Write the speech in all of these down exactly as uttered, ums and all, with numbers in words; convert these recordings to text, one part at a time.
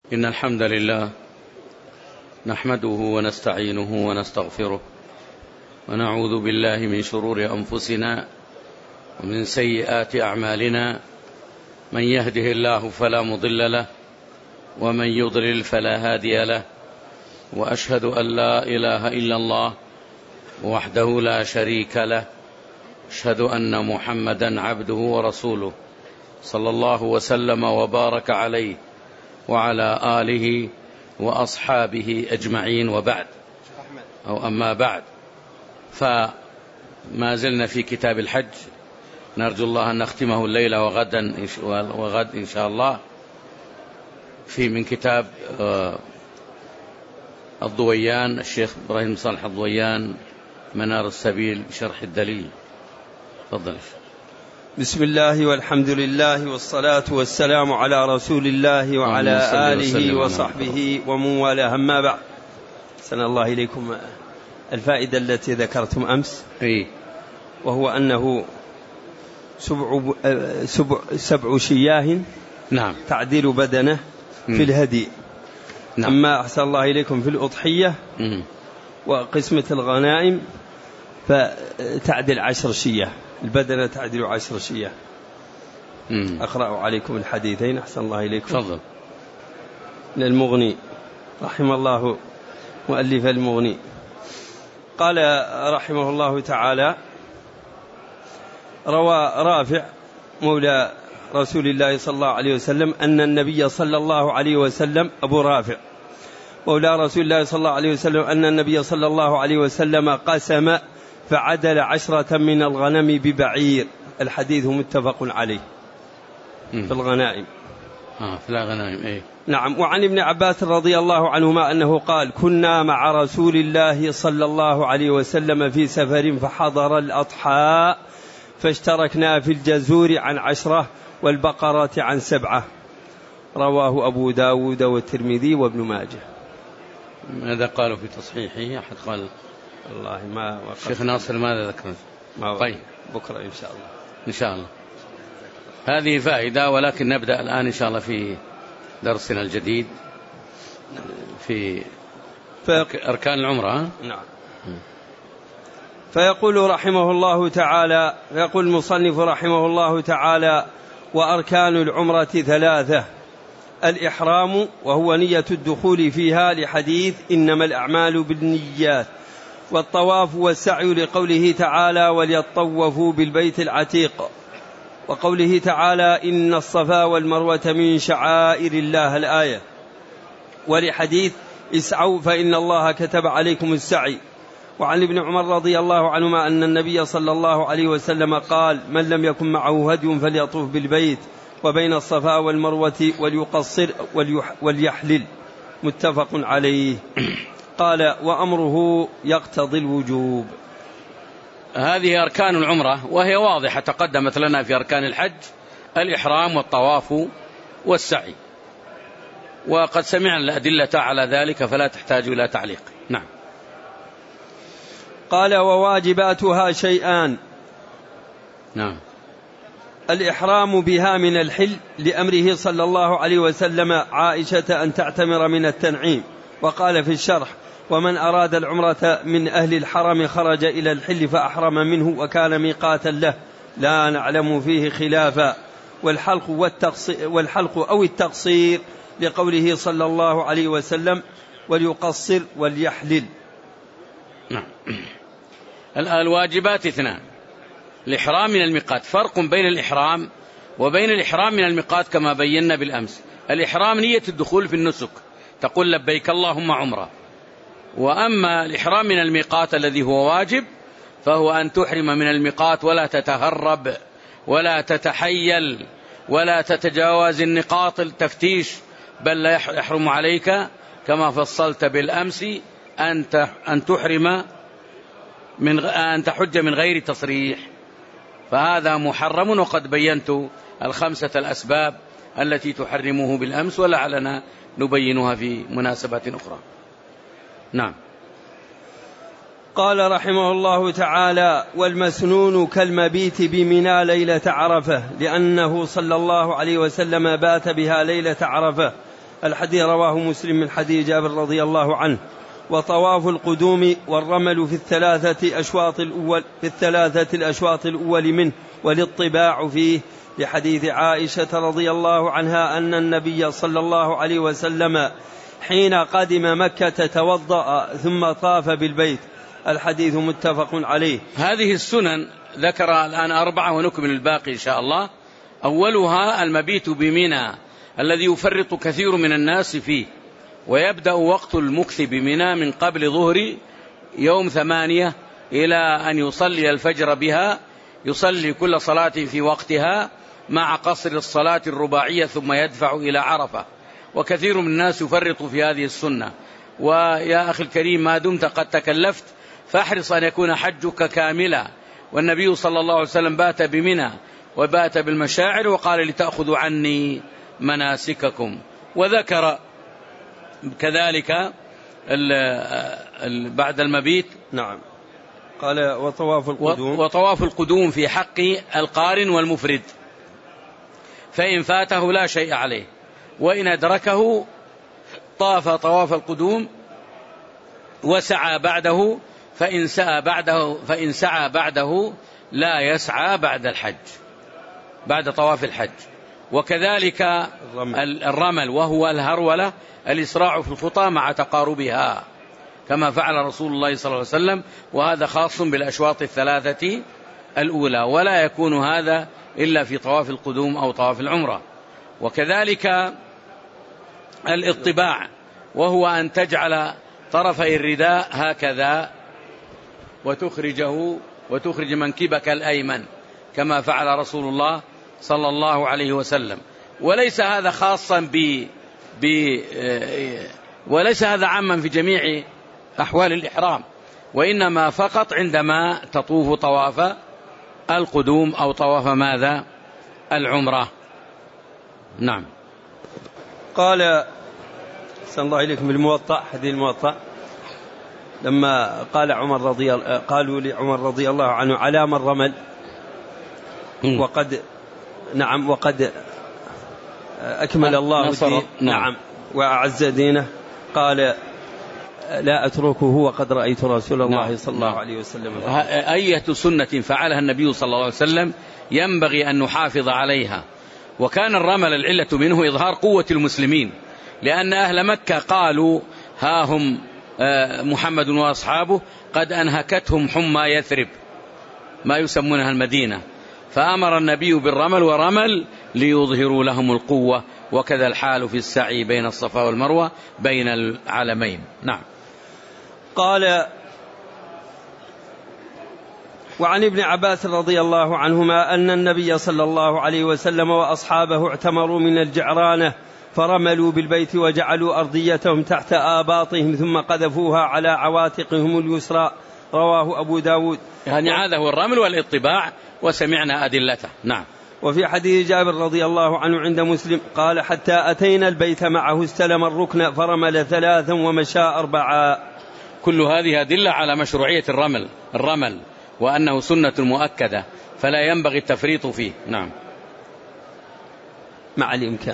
إن الحمد لله نحمده ونستعينه ونستغفره ونعوذ بالله من شرور أنفسنا ومن سيئات أعمالنا، من يهده الله فلا مضل له ومن يضلل فلا هادي له، وأشهد أن لا إله إلا الله وحده لا شريك له، أشهد أن محمدا عبده ورسوله صلى الله وسلم وبارك عليه وعلى آله وأصحابه أجمعين، وبعد أو أما بعد، فما زلنا في كتاب الحج، نرجو الله أن نختمه الليلة وغدا وغد إن شاء الله، في من كتاب الضويان الشيخ إبراهيم صالح الضويان منار السبيل بشرح الدليل. تفضل. بسم الله والحمد لله والصلاة والسلام على رسول الله وعلى آله وصحبه ومن والاه، أما بعد. سن الله إليكم الفائدة التي ذكرتم أمس، أي وهو أنه سبع, سبع, سبع شياه نعم تعديل بدنه في الهدي. نعم. أما أحسن الله إليكم في الأضحية م. وقسمة الغنائم فتعدل عشر شياه، البدنة تعدل عشر شياه. م. أقرأ عليكم الحديثين أحسن الله إليكم. تفضل. للمغني رحمه الله مؤلف المغني، قال رحمه الله تعالى: روى رافع مولى رسول الله صلى الله عليه وسلم أن النبي صلى الله عليه وسلم أبو رافع مولى رسول الله صلى الله عليه وسلم أن النبي صلى الله عليه وسلم قسم فعدل عشرة من الغنم ببعير. الحديث متفق عليه م. في الغنائم. آه في الغنائم. إيه؟ نعم. وعن ابن عباس رضي الله عنهما أنه قال: كنا مع رسول الله صلى الله عليه وسلم في سفر فحضر الأضحى فاشتركنا في الجزور عن عشرة والبقرة عن سبعة. رواه أبو داود والترمذي وابن ماجه. ماذا قالوا في تصحيحه؟ أحد قال؟ والله ما وقت. الشيخ ناصر ماذا ذكر؟ طيب بكرة إن شاء الله. إن شاء الله. هذه فائدة، ولكن نبدأ الآن إن شاء الله في درسنا الجديد في أركان العمرة. نعم. فيقول رحمه الله تعالى، يقول المصنف رحمه الله تعالى: وأركان العمرة ثلاثة: الإحرام وهو نية الدخول فيها لحديث إنما الأعمال بالنيات، والطواف والسعي لقوله تعالى: وليطوفوا بالبيت العتيق، وقوله تعالى: إن الصفا والمروة من شعائر الله الآية، ولحديث اسعوا فإن الله كتب عليكم السعي. وعن ابن عمر رضي الله عنهما أن النبي صلى الله عليه وسلم قال: من لم يكن معه هدي فليطوف بالبيت وبين الصفا والمروة وليقصر وليحلل. متفق عليه. قال: وأمره يقتضي الوجوب. هذه أركان العمرة وهي واضحة، تقدمت لنا في أركان الحج: الإحرام والطواف والسعي، وقد سمعنا الأدلة على ذلك فلا تحتاج إلى تعليق. نعم. قال: وواجباتها شيئان. نعم. الإحرام بها من الحل لأمره صلى الله عليه وسلم عائشة أن تعتمر من التنعيم. وقال في الشرح: ومن أراد العمرة من أهل الحرم خرج إلى الحل فأحرم منه وكان ميقاتا له، لا نعلم فيه خلافا. والحلق, والحلق أو التقصير لقوله صلى الله عليه وسلم: وليقصر وليحلل. نعم. الواجبات اثنان: الإحرام من الميقات. فرق بين الإحرام وبين الإحرام من الميقات كما بينا بالأمس. الإحرام نية الدخول في النسك، تقول لبيك اللهم عمرة. وأما الإحرام من الميقات الذي هو واجب فهو أن تحرم من الميقات ولا تتهرب ولا تتحيل ولا تتجاوز النقاط التفتيش، بل لا يحرم عليك كما فصلت بالأمس أن تحرم من أن تحج من غير تصريح، فهذا محرم. وقد بينت الخمسة الأسباب التي تحرمه بالأمس، ولعلنا نبينها في مناسبات أخرى. نعم. قال رحمه الله تعالى: والمسنون كالمبيت بمنى ليلة عرفة، لأنه صلى الله عليه وسلم بات بها ليلة عرفة الحديث رواه مسلم من حديث جابر رضي الله عنه. وطواف القدوم والرمل في الثلاثة أشواط الأول في الثلاثة الأشواط الأول منه والاطباع فيه، لحديث عائشة رضي الله عنها أن النبي صلى الله عليه وسلم حين قدم مكة توضأ ثم طاف بالبيت. الحديث متفق عليه. هذه السنن ذكر الآن أربعة ونكمل الباقي إن شاء الله. أولها المبيت بمنى الذي يفرط كثير من الناس فيه، ويبدأ وقت المكث بمنى من قبل ظهر يوم ثمانية إلى أن يصلي الفجر بها، يصلي كل صلاة في وقتها مع قصر الصلاة الرباعية ثم يدفع إلى عرفة. وكثير من الناس يفرط في هذه السنة. ويا أخي الكريم، ما دمت قد تكلفت فاحرص أن يكون حجك كاملا. والنبي صلى الله عليه وسلم بات بمنى وبات بالمشاعر وقال لتأخذوا عني مناسككم. وذكر كذلك ال ال بعد المبيت نعم قال وطواف القدوم وطواف القدوم في حق القارن والمفرد، فإن فاته لا شيء عليه، وإن أدركه طاف طواف القدوم وسعى بعده، فإن سعى بعده فإن سعى بعده لا يسعى بعد الحج بعد طواف الحج. وكذلك الرمل, الرمل وهو الهرولة، الإسراع في الخطى مع تقاربها كما فعل رسول الله صلى الله عليه وسلم، وهذا خاص بالأشواط الثلاثة الأولى، ولا يكون هذا إلا في طواف القدوم أو طواف العمرة. وكذلك الاطباع، وهو أن تجعل طرفي الرداء هكذا وتخرجه وتخرج منكبك الأيمن كما فعل رسول الله صلى الله عليه وسلم. وليس هذا خاصا ب... ب... وليس هذا عاما في جميع أحوال الإحرام، وإنما فقط عندما تطوف طواف القدوم أو طواف ماذا العمرة. نعم. قال صلى الله عليكم بالموطأ، حديث الموطأ، لما قال عمر رضي قالوا لعمر رضي الله عنه على من رمل وقد نعم وقد أكمل الله دين نعم وأعز دينه، قال لا أتركه وقد رأيت رسول الله نعم. صلى الله عليه وسلم. أية سنة فعلها النبي صلى الله عليه وسلم ينبغي أن نحافظ عليها. وكان الرمل العلة منه إظهار قوة المسلمين، لأن أهل مكة قالوا ها هم محمد وأصحابه قد أنهكتهم حمى يثرب، ما يسمونها المدينة، فأمر النبي بالرمل ورمل ليظهروا لهم القوة. وكذا الحال في السعي بين الصفا والمروة بين العلمين. نعم. قال وعن ابن عباس رضي الله عنهما أن النبي صلى الله عليه وسلم وأصحابه اعتمروا من الجعرانة فرملوا بالبيت وجعلوا أرضيتهم تحت آباطهم ثم قذفوها على عواتقهم اليسرى، رواه أبو داود. يعني هذا هو الرمل والاطباع وسمعنا أدلته. نعم. وفي حديث جابر رضي الله عنه عند مسلم قال حتى أتينا البيت معه استلم الركن فرمل ثلاثا ومشى أربعا. كل هذه أدلة على مشروعية الرمل الرمل وأنه سنة مؤكدة فلا ينبغي التفريط فيه. نعم. مع الإمكان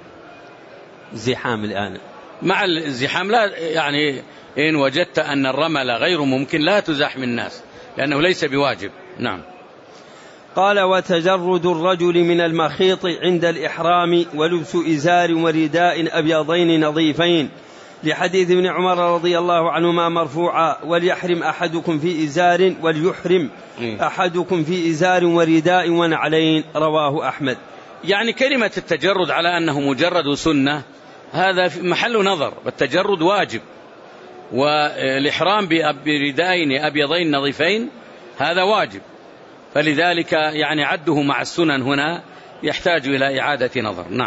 زحام الآن، مع الزحام لا، يعني إن وجدت أن الرمل غير ممكن لا تزاحم الناس لأنه ليس بواجب. نعم. قال وتجرد الرجل من المخيط عند الإحرام ولبس إزار ورداء أبيضين نظيفين، لحديث ابن عمر رضي الله عنهما مرفوعا وليحرم أحدكم في إزار وليحرم أحدكم في إزار ورداء ونعلين، رواه أحمد. يعني كلمة التجرد على أنه مجرد سنة هذا في محل نظر، والتجرد واجب، والإحرام بردائين أبيضين نظيفين هذا واجب، فلذلك يعني عده مع السنن هنا يحتاج إلى إعادة نظر. نعم.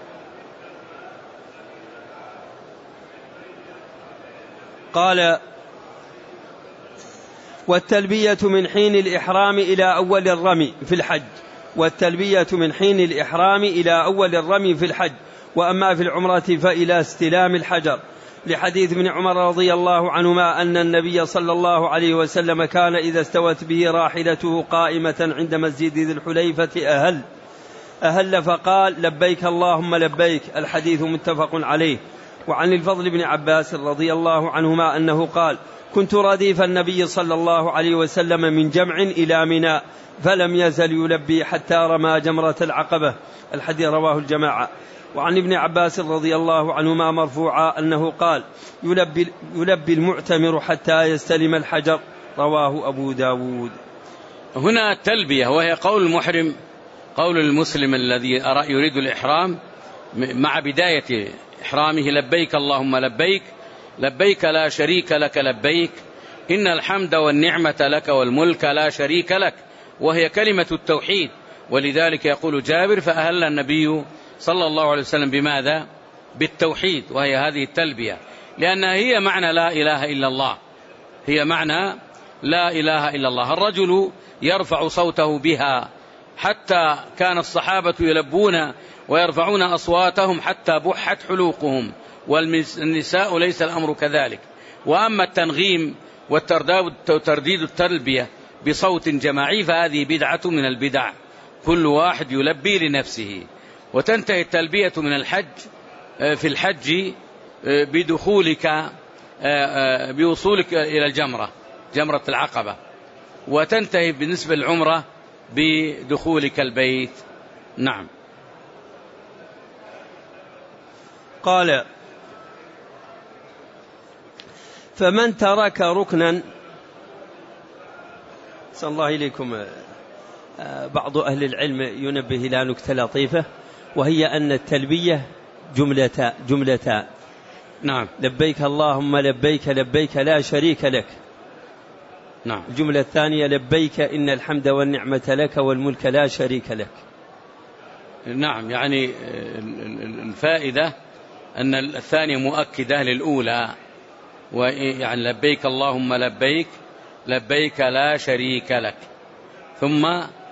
قال والتلبية من حين الإحرام إلى أول الرمي في الحج والتلبية من حين الإحرام إلى أول الرمي في الحج، وأما في العمرة فإلى استلام الحجر، لحديث ابن عمر رضي الله عنهما أن النبي صلى الله عليه وسلم كان إذا استوت به راحلته قائمة عند مسجد ذي الحليفة أهل أهل فقال لبيك اللهم لبيك. الحديث متفق عليه. وعن الفضل بن عباس رضي الله عنهما أنه قال كنت رديف النبي صلى الله عليه وسلم من جمع إلى منى فلم يزل يلبي حتى رمى جمرة العقبة. الحديث رواه الجماعة. وعن ابن عباس رضي الله عنهما مرفوعا أنه قال يلبي, يلبي المعتمر حتى يستلم الحجر. رواه أبو داود. هنا التلبية وهي قول المحرم، قول المسلم الذي يريد الإحرام مع بداية إحرامه لبيك اللهم لبيك لبيك لا شريك لك لبيك إن الحمد والنعمة لك والملك لا شريك لك، وهي كلمة التوحيد. ولذلك يقول جابر فأهل النبي صلى الله عليه وسلم بماذا؟ بالتوحيد، وهي هذه التلبية، لأنها هي معنى لا إله إلا الله، هي معنى لا إله إلا الله. الرجل يرفع صوته بها حتى كان الصحابة يلبون ويرفعون أصواتهم حتى بحت حلوقهم، والنساء ليس الأمر كذلك. وأما التنغيم وترديد التلبية بصوت جماعي فهذه بدعة من البدع، كل واحد يلبي لنفسه. وتنتهي التلبية من الحج في الحج بدخولك بوصولك إلى الجمرة جمرة العقبة، وتنتهي بالنسبة للعمرة بدخولك البيت. نعم. قال فمن ترك ركنا، صلى الله إليكم، بعض أهل العلم ينبه إلى نكتة لطيفة، وهي أن التلبية جملة جملتان. نعم. لبيك اللهم لبيك لبيك لا شريك لك. نعم. الجملة الثانية لبيك إن الحمد والنعمة لك والملك لا شريك لك. نعم، يعني الفائدة أن الثانية مؤكدة للأولى، ويعني لبيك اللهم لبيك لبيك لا شريك لك، ثم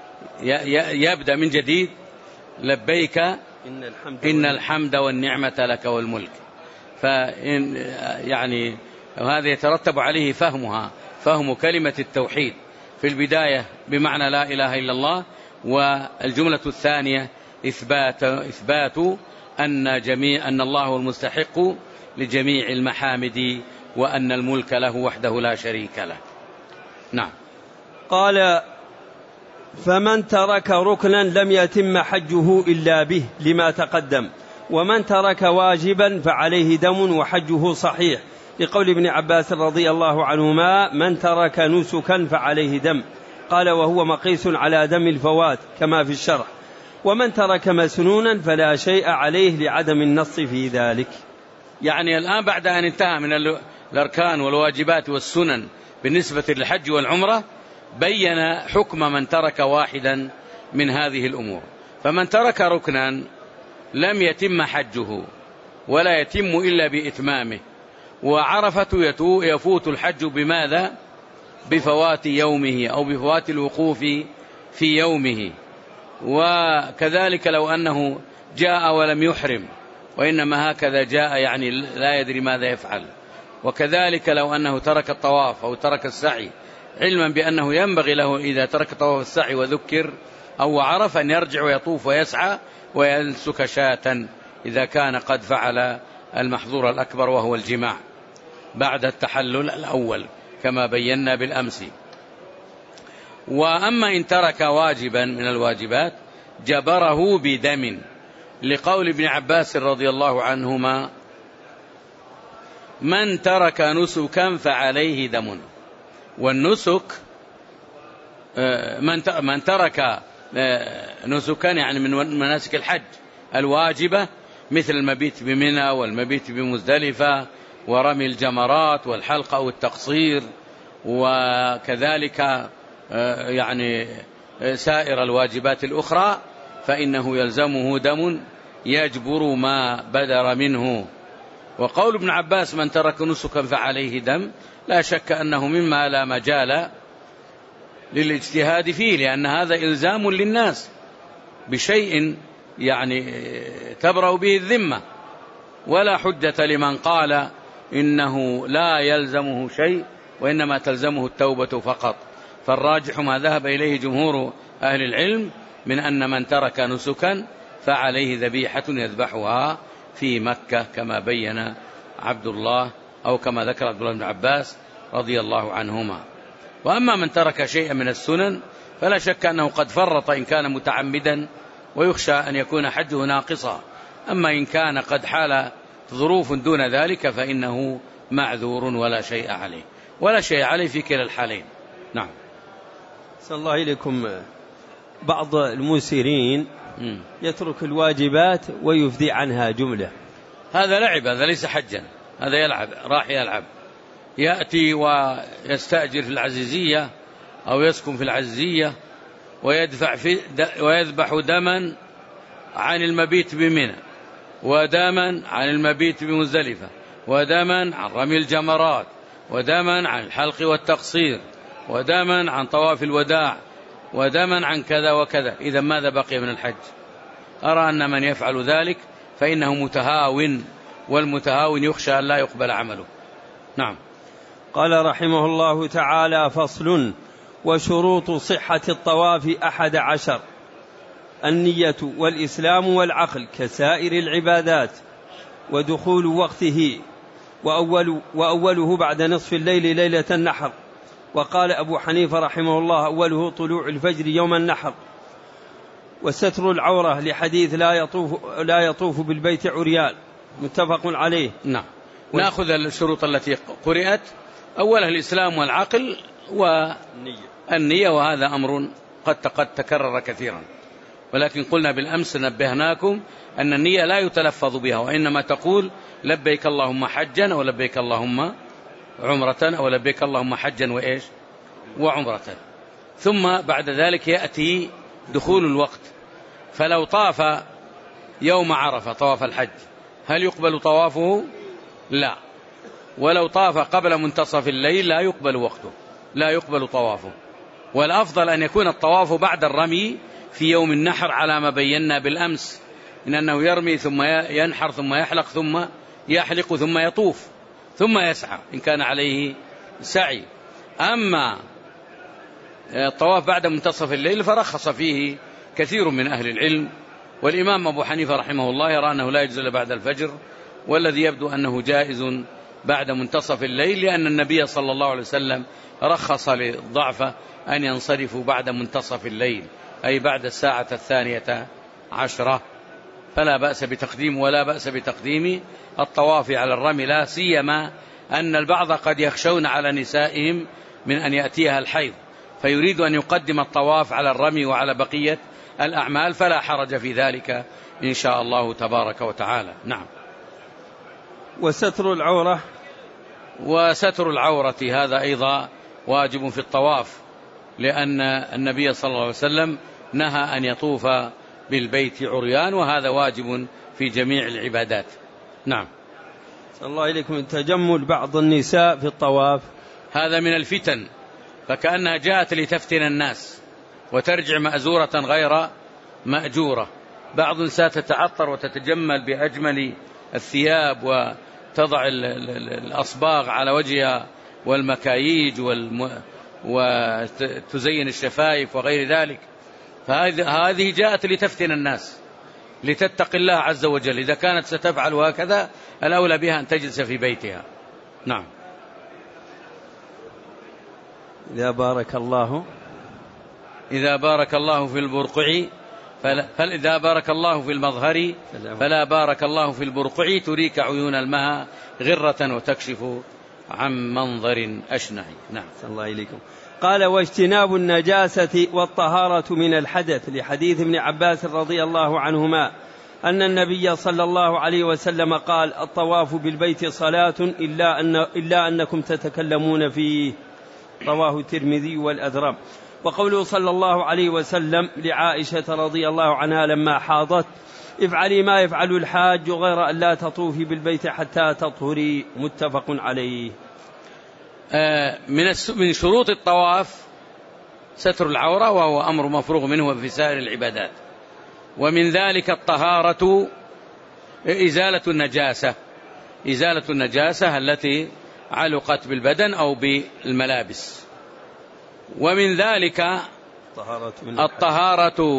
يبدأ من جديد لبيك إن الحمد, إن الحمد والنعمة لك والملك. فإن يعني وهذا يترتب عليه فهمها، فهم كلمة التوحيد في البداية بمعنى لا إله إلا الله، والجملة الثانية إثبات إثبات أن جميع أن الله هو المستحق لجميع المحامد وأن الملك له وحده لا شريك له. نعم. قال فمن ترك ركنا لم يتم حجه إلا به لما تقدم، ومن ترك واجبا فعليه دم وحجه صحيح، لقول ابن عباس رضي الله عنهما من ترك نسكا فعليه دم. قال وهو مقيس على دم الفوات كما في الشرح. ومن ترك مسنونا فلا شيء عليه لعدم النص في ذلك. يعني الآن بعد أن انتهى من الأركان والواجبات والسنن بالنسبة للحج والعمرة بين حكم من ترك واحدا من هذه الأمور. فمن ترك ركنا لم يتم حجه ولا يتم إلا بإتمامه، وعرفة يفوت الحج بماذا؟ بفوات يومه أو بفوات الوقوف في يومه. وكذلك لو أنه جاء ولم يحرم وإنما هكذا جاء يعني لا يدري ماذا يفعل. وكذلك لو أنه ترك الطواف أو ترك السعي علما بأنه ينبغي له إذا ترك طواف السعي وذكر أو عرف أن يرجع ويطوف ويسعى وينسك شاة إذا كان قد فعل المحظور الأكبر وهو الجماع بعد التحلل الأول كما بينا بالأمس. وأما إن ترك واجبا من الواجبات جبره بدم، لقول ابن عباس رضي الله عنهما من ترك نسكا فعليه دم. والنسك من ترك نسكا يعني من مناسك الحج الواجبة مثل المبيت بمنى والمبيت بمزدلفة ورمي الجمرات والحلق أو التقصير، وكذلك يعني سائر الواجبات الأخرى، فإنه يلزمه دم يجبر ما بدر منه. وقول ابن عباس من ترك نسكا فعليه دم لا شك أنه مما لا مجال للاجتهاد فيه، لأن هذا إلزام للناس بشيء يعني تبرأ به الذمة، ولا حجة لمن قال إنه لا يلزمه شيء وإنما تلزمه التوبة فقط. فالراجح ما ذهب إليه جمهور أهل العلم من أن من ترك نسكا فعليه ذبيحة يذبحها في مكة كما بين عبد الله أو كما ذكر عبد الله بن عباس رضي الله عنهما. وأما من ترك شيئا من السنن فلا شك أنه قد فرط إن كان متعمدا ويخشى أن يكون حجه ناقصا، أما إن كان قد حال ظروف دون ذلك فإنه معذور ولا شيء عليه ولا شيء عليه في كلا الحالين. نعم. صلى الله إليكم. بعض المسيرين يترك الواجبات ويفدي عنها جملة، هذا لعب، هذا ليس حجا، هذا يلعب، راح يلعب، يأتي ويستأجر في العزيزية أو يسكن في العزيزية ويدفع في ويذبح دما عن المبيت بمنى، ودما عن المبيت بمزدلفة، ودما عن رمي الجمرات، ودما عن الحلق والتقصير، ودما عن طواف الوداع، ودما عن كذا وكذا. إذا ماذا بقي من الحج؟ أرى أن من يفعل ذلك فإنه متهاون، والمتهاون يخشى أن لا يقبل عمله. نعم. قال رحمه الله تعالى: فصل: وشروط صحة الطواف أحد عشر: النية والإسلام والعقل كسائر العبادات، ودخول وقته، وأول وأوله بعد نصف الليل ليلة النحر. وقال أبو حنيفة رحمه الله: أوله طلوع الفجر يوم النحر. وستر العورة لحديث لا يطوف, لا يطوف بالبيت عريان، متفق عليه. نعم. نأخذ الشروط التي قرأت. أولها الإسلام والعقل والنية، وهذا أمر قد قد تكرر كثيرا، ولكن قلنا بالأمس نبهناكم أن النية لا يتلفظ بها، وإنما تقول لبيك اللهم حجا أو لبيك اللهم عمرة أو لبيك اللهم حجا وإيش وعمرة. ثم بعد ذلك يأتي دخول الوقت، فلو طاف يوم عرفة طواف الحج هل يقبل طوافه؟ لا. ولو طاف قبل منتصف الليل لا يقبل وقته، لا يقبل طوافه. والأفضل أن يكون الطواف بعد الرمي في يوم النحر على ما بينا بالأمس، إن أنه يرمي ثم ينحر ثم يحلق ثم يحلق ثم يطوف ثم يسعى إن كان عليه سعي. أما الطواف بعد منتصف الليل فرخص فيه كثير من أهل العلم، والإمام أبو حنيفة رحمه الله يرى أنه لا يجوز بعد الفجر، والذي يبدو أنه جائز بعد منتصف الليل، لأن النبي صلى الله عليه وسلم رخص للضعفة أن ينصرفوا بعد منتصف الليل، أي بعد الساعة الثانية عشرة، فلا بأس بتقديم ولا بأس بتقديم الطواف على الرمي، لا سيما أن البعض قد يخشون على نسائهم من أن يأتيها الحيض فيريد أن يقدم الطواف على الرمي وعلى بقية الأعمال، فلا حرج في ذلك إن شاء الله تبارك وتعالى. نعم. وستر العورة وستر العورة هذا أيضا واجب في الطواف، لأن النبي صلى الله عليه وسلم نهى أن يطوف بالبيت عريان، وهذا واجب في جميع العبادات. نعم. صلى الله إليكم. تجمل بعض النساء في الطواف هذا من الفتن، فكأنها جاءت لتفتن الناس وترجع مأزورة غير مأجورة. بعض النساء تتعطر وتتجمل بأجمل الثياب وتضع الأصباغ على وجهها والمكاييج والم... وتزين الشفايف وغير ذلك، فهذه جاءت لتفتن الناس لتتق الله عز وجل. إذا كانت ستفعل هكذا الأولى بها أن تجلس في بيتها. نعم. إذا بارك الله إذا بارك الله في البرقع فلا فإذا بارك الله في المظهر فلا بارك الله في البرقع، تريك عيون المها غرة وتكشف عن منظر أشنع. نعم. صلى الله إليكم. قال: واجتناب النجاسة والطهارة من الحدث، لحديث ابن عباس رضي الله عنهما أن النبي صلى الله عليه وسلم قال: الطواف بالبيت صلاة إلا, أن إلا أنكم تتكلمون فيه. رواه الترمذي والأذرم. وقوله صلى الله عليه وسلم لعائشة رضي الله عنها لما حاضت: افعلي ما يفعل الحاج غير أن لا تطوفي بالبيت حتى تطهري، متفق عليه. من شروط الطواف ستر العورة، وهو أمر مفروغ منه في سائر العبادات. ومن ذلك الطهارة، إزالة النجاسة إزالة النجاسة التي علقت بالبدن أو بالملابس. ومن ذلك الطهارة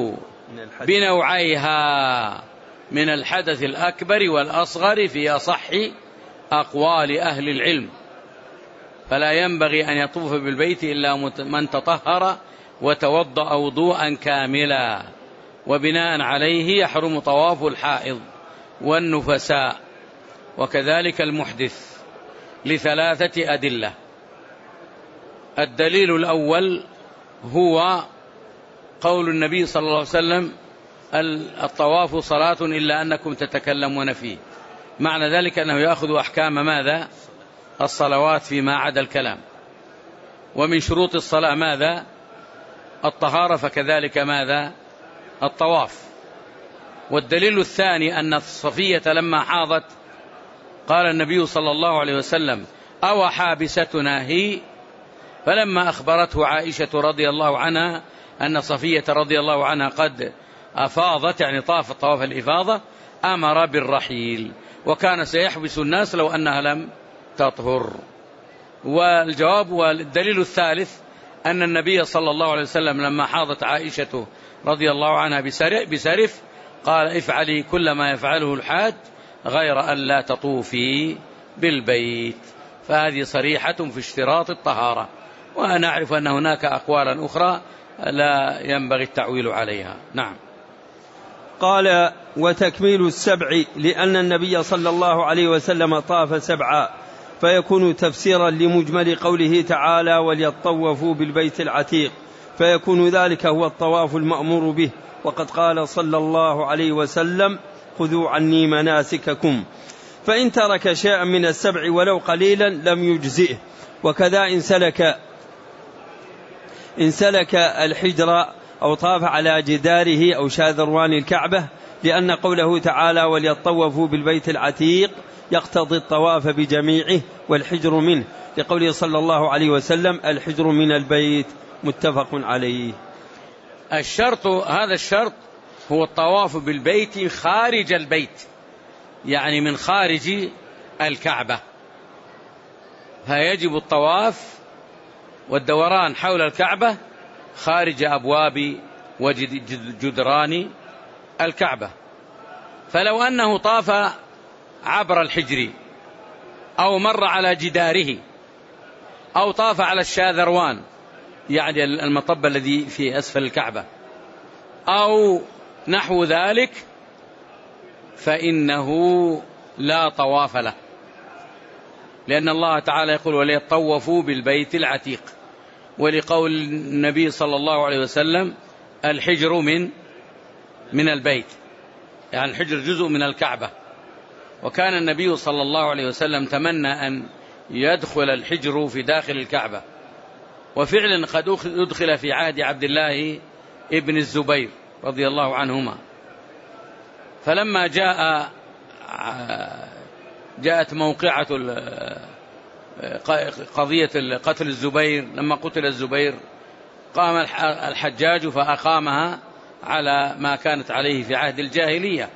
بنوعيها من الحدث الأكبر والأصغر في أصح أقوال أهل العلم، فلا ينبغي أن يطوف بالبيت إلا من تطهر وتوضأ وضوءا كاملا، وبناء عليه يحرم طواف الحائض والنفساء وكذلك المحدث لثلاثة أدلة. الدليل الأول هو قول النبي صلى الله عليه وسلم: الطواف صلاة إلا أنكم تتكلمون فيه. معنى ذلك أنه يأخذ أحكام ماذا؟ الصلوات فيما عدا الكلام. ومن شروط الصلاة ماذا؟ الطهارة، فكذلك ماذا؟ الطواف. والدليل الثاني أن صفية لما حاضت قال النبي صلى الله عليه وسلم: أو حابستنا هي؟ فلما أخبرته عائشة رضي الله عنها أن صفية رضي الله عنها قد أفاضت، يعني طاف طواف الإفاضة، أمر بالرحيل، وكان سيحبس الناس لو أنها لم تطهر. والجواب والدليل الثالث أن النبي صلى الله عليه وسلم لما حاضت عائشة رضي الله عنها بسرف قال: افعلي كل ما يفعله الحاج غير أن لا تطوفي بالبيت. فهذه صريحة في اشتراط الطهارة، وأنا أعرف أن هناك أقوالا أخرى لا ينبغي التعويل عليها. نعم. قال: وتكميل السبع، لأن النبي صلى الله عليه وسلم طاف سبعا، فيكون تفسيرا لمجمل قوله تعالى: وليطوفوا بالبيت العتيق، فيكون ذلك هو الطواف المأمور به. وقد قال صلى الله عليه وسلم: خذوا عني مناسككم. فإن ترك شيئا من السبع ولو قليلا لم يجزئه. وكذا إن سلك إن سلك الحجر أو طاف على جداره أو شاذروان الكعبة، لأن قوله تعالى: وليطوفوا بالبيت العتيق يقتضي الطواف بجميعه والحجر منه، لقوله صلى الله عليه وسلم: الحجر من البيت. متفق عليه. الشرط هذا الشرط هو الطواف بالبيت خارج البيت، يعني من خارج الكعبة، فيجب الطواف والدوران حول الكعبة خارج أبواب وجدران الكعبة. فلو أنه طاف عبر الحجر أو مر على جداره أو طاف على الشاذروان، يعني المطب الذي في أسفل الكعبة، أو نحو ذلك، فإنه لا طواف له، لأن الله تعالى يقول: وليطوفوا بالبيت العتيق، ولقول النبي صلى الله عليه وسلم: الحجر من من البيت، يعني الحجر جزء من الكعبة. وكان النبي صلى الله عليه وسلم تمنى أن يدخل الحجر في داخل الكعبة، وفعلا قد أدخل في عهد عبد الله ابن الزبير رضي الله عنهما. فلما جاء جاءت موقعة قضية قتل الزبير، لما قتل الزبير قام الحجاج فأقامها على ما كانت عليه في عهد الجاهلية.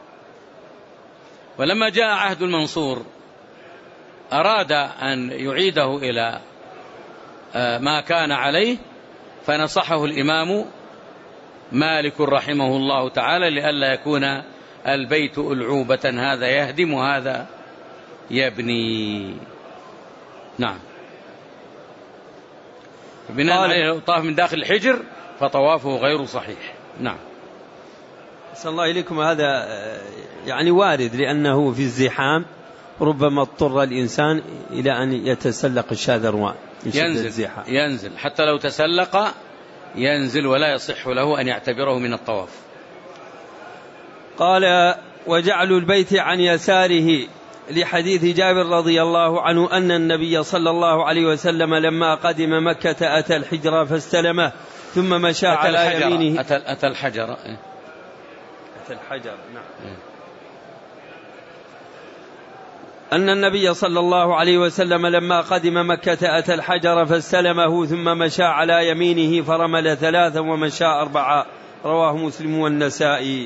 ولما جاء عهد المنصور أراد أن يعيده إلى ما كان عليه، فنصحه الإمام مالك رحمه الله تعالى لئلا يكون البيت ألعوبة، هذا يهدم وهذا يبني. نعم. بناء عليه لو طاف من داخل الحجر فطوافه غير صحيح. نعم. صلى الله إليكم. هذا يعني وارد، لأنه في الزحام ربما اضطر الإنسان إلى أن يتسلق الشاذروان، ينزل, ينزل حتى لو تسلق ينزل، ولا يصح له أن يعتبره من الطواف. قال: وجعل البيت عن يساره، لحديث جابر رضي الله عنه أن النبي صلى الله عليه وسلم لما قدم مكة أتى الحجر فاستلمه ثم مشى على يمينه. أتى, أتى الحجر أتى الحجر نعم. أن النبي صلى الله عليه وسلم لما قدم مكة أتى الحجر فاستلمه ثم مشى على يمينه فرمل ثلاثا ومشى أربعة. رواه مسلم والنسائي.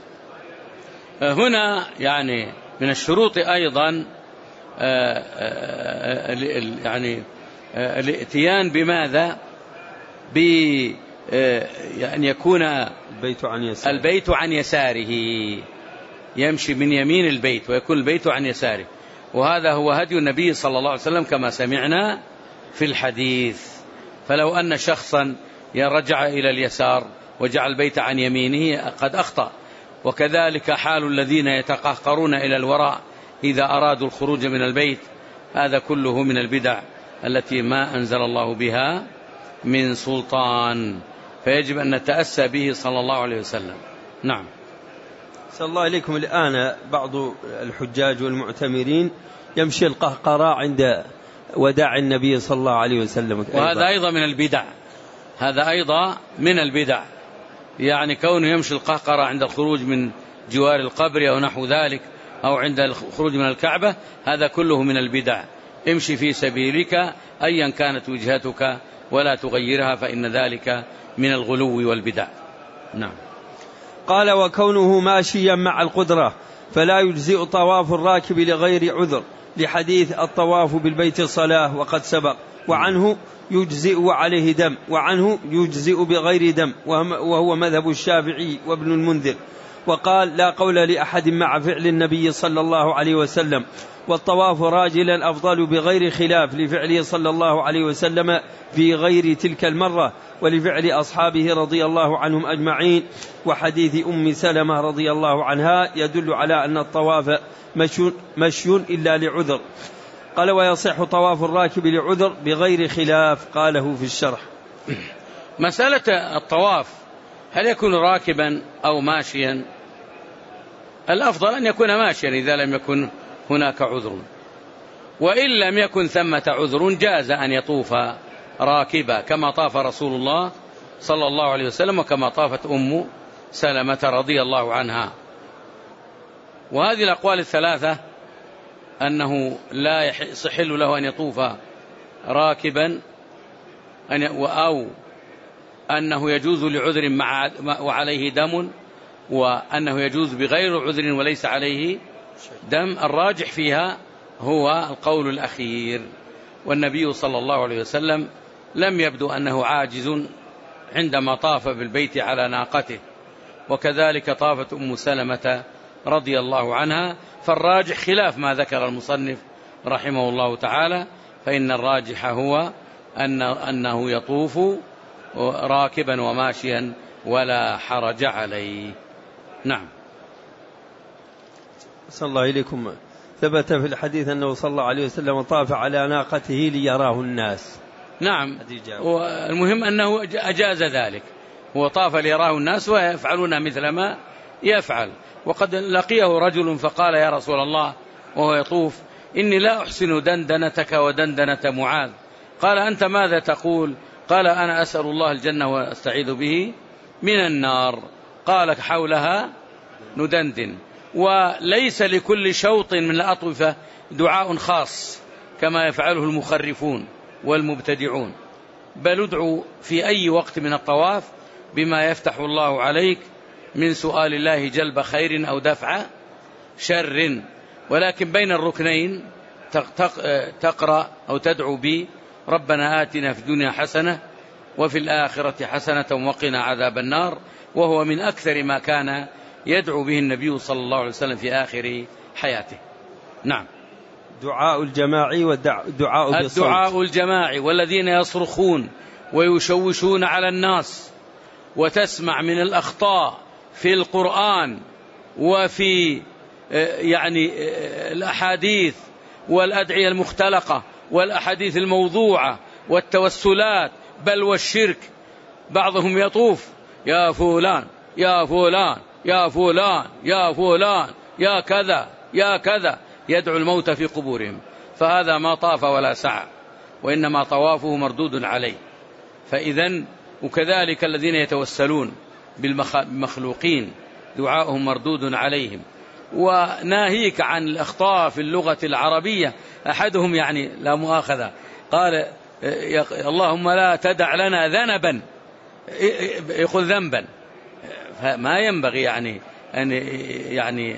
هنا يعني من الشروط أيضا يعني الاتيان بماذا؟ أن يكون البيت عن يساره, البيت عن يساره، يمشي من يمين البيت ويكون البيت عن يساره، وهذا هو هدي النبي صلى الله عليه وسلم كما سمعنا في الحديث. فلو أن شخصا يرجع إلى اليسار وجعل البيت عن يمينه قد أخطأ. وكذلك حال الذين يتقهقرون إلى الوراء إذا أرادوا الخروج من البيت، هذا كله من البدع التي ما أنزل الله بها من سلطان، فيجب أن نتأسى به صلى الله عليه وسلم. نعم. صلى الله عليكم. الآن بعض الحجاج والمعتمرين يمشي القهقراء عند وداع النبي صلى الله عليه وسلم، وهذا أيضا من البدع، هذا أيضا من البدع، يعني كونه يمشي القهقراء عند الخروج من جوار القبر أو نحو ذلك، أو عند الخروج من الكعبة، هذا كله من البدع. امشي في سبيلك أيا كانت وجهتك ولا تغيرها، فإن ذلك من الغلو والبدع. نعم. قال: وكونه ماشيا مع القدرة فلا يجزئ طواف الراكب لغير عذر، لحديث الطواف بالبيت صلاة وقد سبق، وعنه يجزئ وعليه دم، وعنه يجزئ بغير دم، وهو مذهب الشافعي وابن المنذر. وقال: لا قول لأحد مع فعل النبي صلى الله عليه وسلم، والطواف راجلا أفضل بغير خلاف لفعله صلى الله عليه وسلم في غير تلك المرة، ولفعل أصحابه رضي الله عنهم أجمعين، وحديث أم سلمة رضي الله عنها يدل على أن الطواف مشي إلا لعذر. قال: ويصح طواف الراكب لعذر بغير خلاف، قاله في الشرح. مسألة الطواف هل يكون راكبا أو ماشيا؟ الأفضل أن يكون ماشيا إذا لم يكن هناك عذر، وإن لم يكن ثمة عذر جاز أن يطوف راكبا، كما طاف رسول الله صلى الله عليه وسلم، وكما طافت أم سلمة رضي الله عنها. وهذه الأقوال الثلاثة أنه لا يحل له أن يطوف راكبا أو أنه يجوز لعذر مع وعليه دم، وأنه يجوز بغير عذر وليس عليه دم، الراجح فيها هو القول الأخير. والنبي صلى الله عليه وسلم لم يبدو أنه عاجز عندما طاف بالبيت على ناقته، وكذلك طافت أم سلمة رضي الله عنها، فالراجح خلاف ما ذكر المصنف رحمه الله تعالى، فإن الراجح هو أن أنه يطوف راكبا وماشيا ولا حرج عليه. نعم. صلى الله إليكم. ثبت في الحديث أنه صلى الله عليه وسلم طاف على ناقته ليراه الناس. نعم. والمهم أنه أجاز ذلك، هو طاف ليراه الناس ويفعلون مثل ما يفعل. وقد لقيه رجل فقال: يا رسول الله وهو يطوف: إني لا أحسن دندنتك ودندنة معاذ. قال: أنت ماذا تقول؟ قال: أنا أسأل الله الجنة وأستعيذ به من النار. قال: حولها ندندن. وليس لكل شوط من الأطوفة دعاء خاص كما يفعله المخرفون والمبتدعون، بل ادعو في أي وقت من الطواف بما يفتح الله عليك من سؤال الله جلب خير أو دفع شر. ولكن بين الركنين تقرأ أو تدعو بي: ربنا آتنا في الدنيا حسنة وفي الآخرة حسنة وقنا عذاب النار، وهو من أكثر ما كان يدعو به النبي صلى الله عليه وسلم في آخر حياته. نعم. دعاء الجماعي والدعاء بالصوت. الدعاء الجماعي، والذين يصرخون ويشوشون على الناس، وتسمع من الأخطاء في القرآن وفي يعني الأحاديث والأدعية المختلقة والأحاديث الموضوعة والتوسلات بل والشرك. بعضهم يطوف: يا فلان يا فلان يا فلان يا فلان يا كذا يا كذا، يدعو الموت في قبورهم، فهذا ما طاف ولا سعى، وإنما طوافه مردود عليه. فإذن وكذلك الذين يتوسلون بالمخلوقين دعاؤهم مردود عليهم. وناهيك عن الأخطاء في اللغة العربية، أحدهم يعني لا مؤاخذة قال: اللهم لا تدع لنا ذنبا، يقول ذنبا، ما ينبغي يعني أن يعني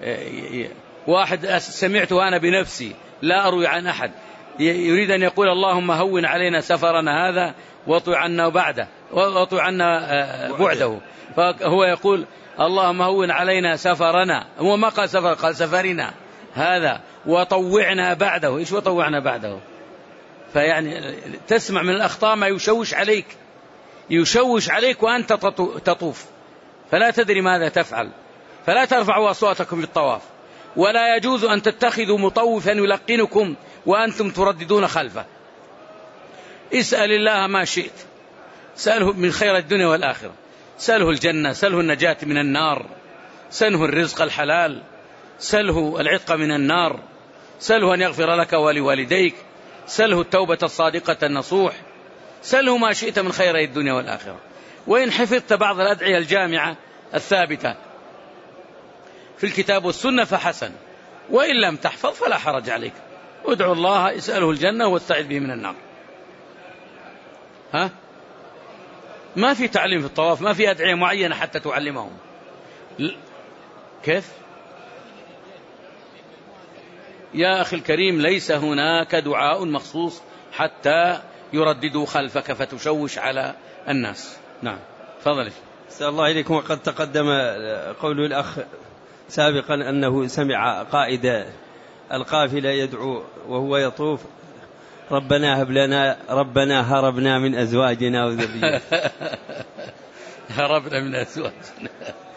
واحد سمعته أنا بنفسي لا أروي عن أحد، يريد أن يقول: اللهم هون علينا سفرنا هذا واطوي عنا بعده، واطوي عنا بعده. فهو يقول اللهم هون علينا سفرنا، هو ما قال سفر، قال سفرنا هذا، وطوعنا بعده. إيش وطوعنا بعده؟ فيعني تسمع من الأخطاء ما يشوش عليك، يشوش عليك وأنت تطوف، فلا تدري ماذا تفعل. فلا ترفعوا أصواتكم بالطواف، ولا يجوز أن تتخذوا مطوفا يلقنكم وأنتم ترددون خلفه. اسأل الله ما شئت، سأله من خير الدنيا والآخرة، سأله الجنة، سأله النجاة من النار، سأله الرزق الحلال، سأله العتق من النار، سأله أن يغفر لك ولوالديك، سأله التوبة الصادقة النصوح، سأله ما شئت من خير الدنيا والآخرة. وإن حفظت بعض الأدعية الجامعة الثابتة في الكتاب والسنة فحسن، وإن لم تحفظ فلا حرج عليك، ادعو الله، اسأله الجنة واستعذ به من النار. ها؟ ما في تعليم في الطواف، ما في أدعية معينة حتى تعلمهم. كيف؟ يا أخي الكريم ليس هناك دعاء مخصوص حتى يرددوا خلفك فتشوش على الناس. نعم تفضل. أسأل الله إليكم. وقد تقدم قول الأخ سابقا أنه سمع قائد القافلة يدعو وهو يطوف ربنا هب لنا، ربنا هربنا من أزواجنا وذريتنا. هربنا من أزواجنا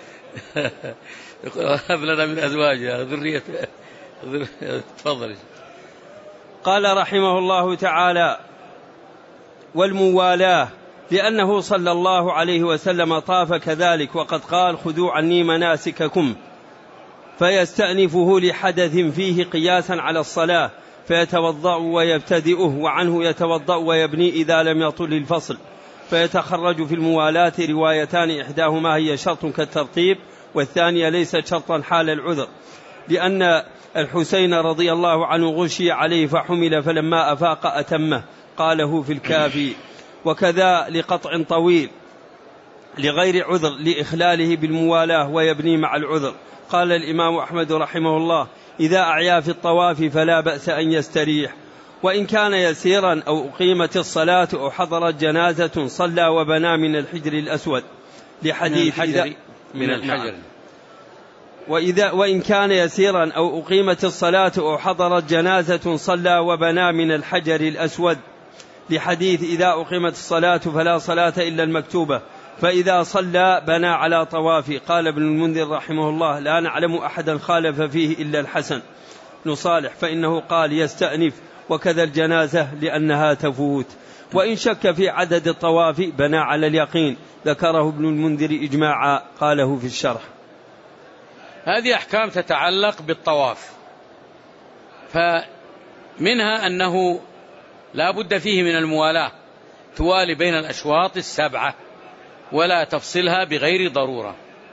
هب لنا من أزواجنا وذريتنا. تفضل. قال رحمه الله تعالى: والموالاة، لأنه صلى الله عليه وسلم طاف كذلك، وقد قال: خذوا عني مناسككم، فيستأنفه لحدث فيه قياسا على الصلاة، فيتوضأ ويبتدئه، وعنه يتوضأ ويبني إذا لم يطل الفصل. فيتخرج في الموالاة روايتان، إحداهما هي شرط كالترتيب، والثانية ليست شرطا حال العذر، لأن الحسين رضي الله عنه غشي عليه فحمل، فلما أفاق أتمه، قاله في الكافي. وكذا لقطع طويل لغير عذر لإخلاله بالموالاة ويبني مع العذر. قال الإمام أحمد رحمه الله: إذا أعيا في الطواف فلا بأس أن يستريح، وإن كان يسيرا أو أقيمت الصلاة أو حضرت جنازة صلى وبنى من الحجر الأسود، لحديث من الحجر, من الحجر. وإذا وإن كان يسيرا أو أقيمت الصلاة أو حضرت جنازة صلى وبنى من الحجر الأسود، لحديث إذا أقيمت الصلاة فلا صلاة إلا المكتوبة، فإذا صلى بنى على طوافه. قال ابن المنذر رحمه الله: لا نعلم أحدا خالف فيه إلا الحسن بن صالح، فإنه قال يستأنف، وكذا الجنازة لأنها تفوت. وإن شك في عدد الطواف بنى على اليقين، ذكره ابن المنذر إجماعا، قاله في الشرح. هذه أحكام تتعلق بالطواف، فمنها أنه لا بد فيه من الموالاة، توالي بين الأشواط السبعة ولا تفصلها بغير ضرورة.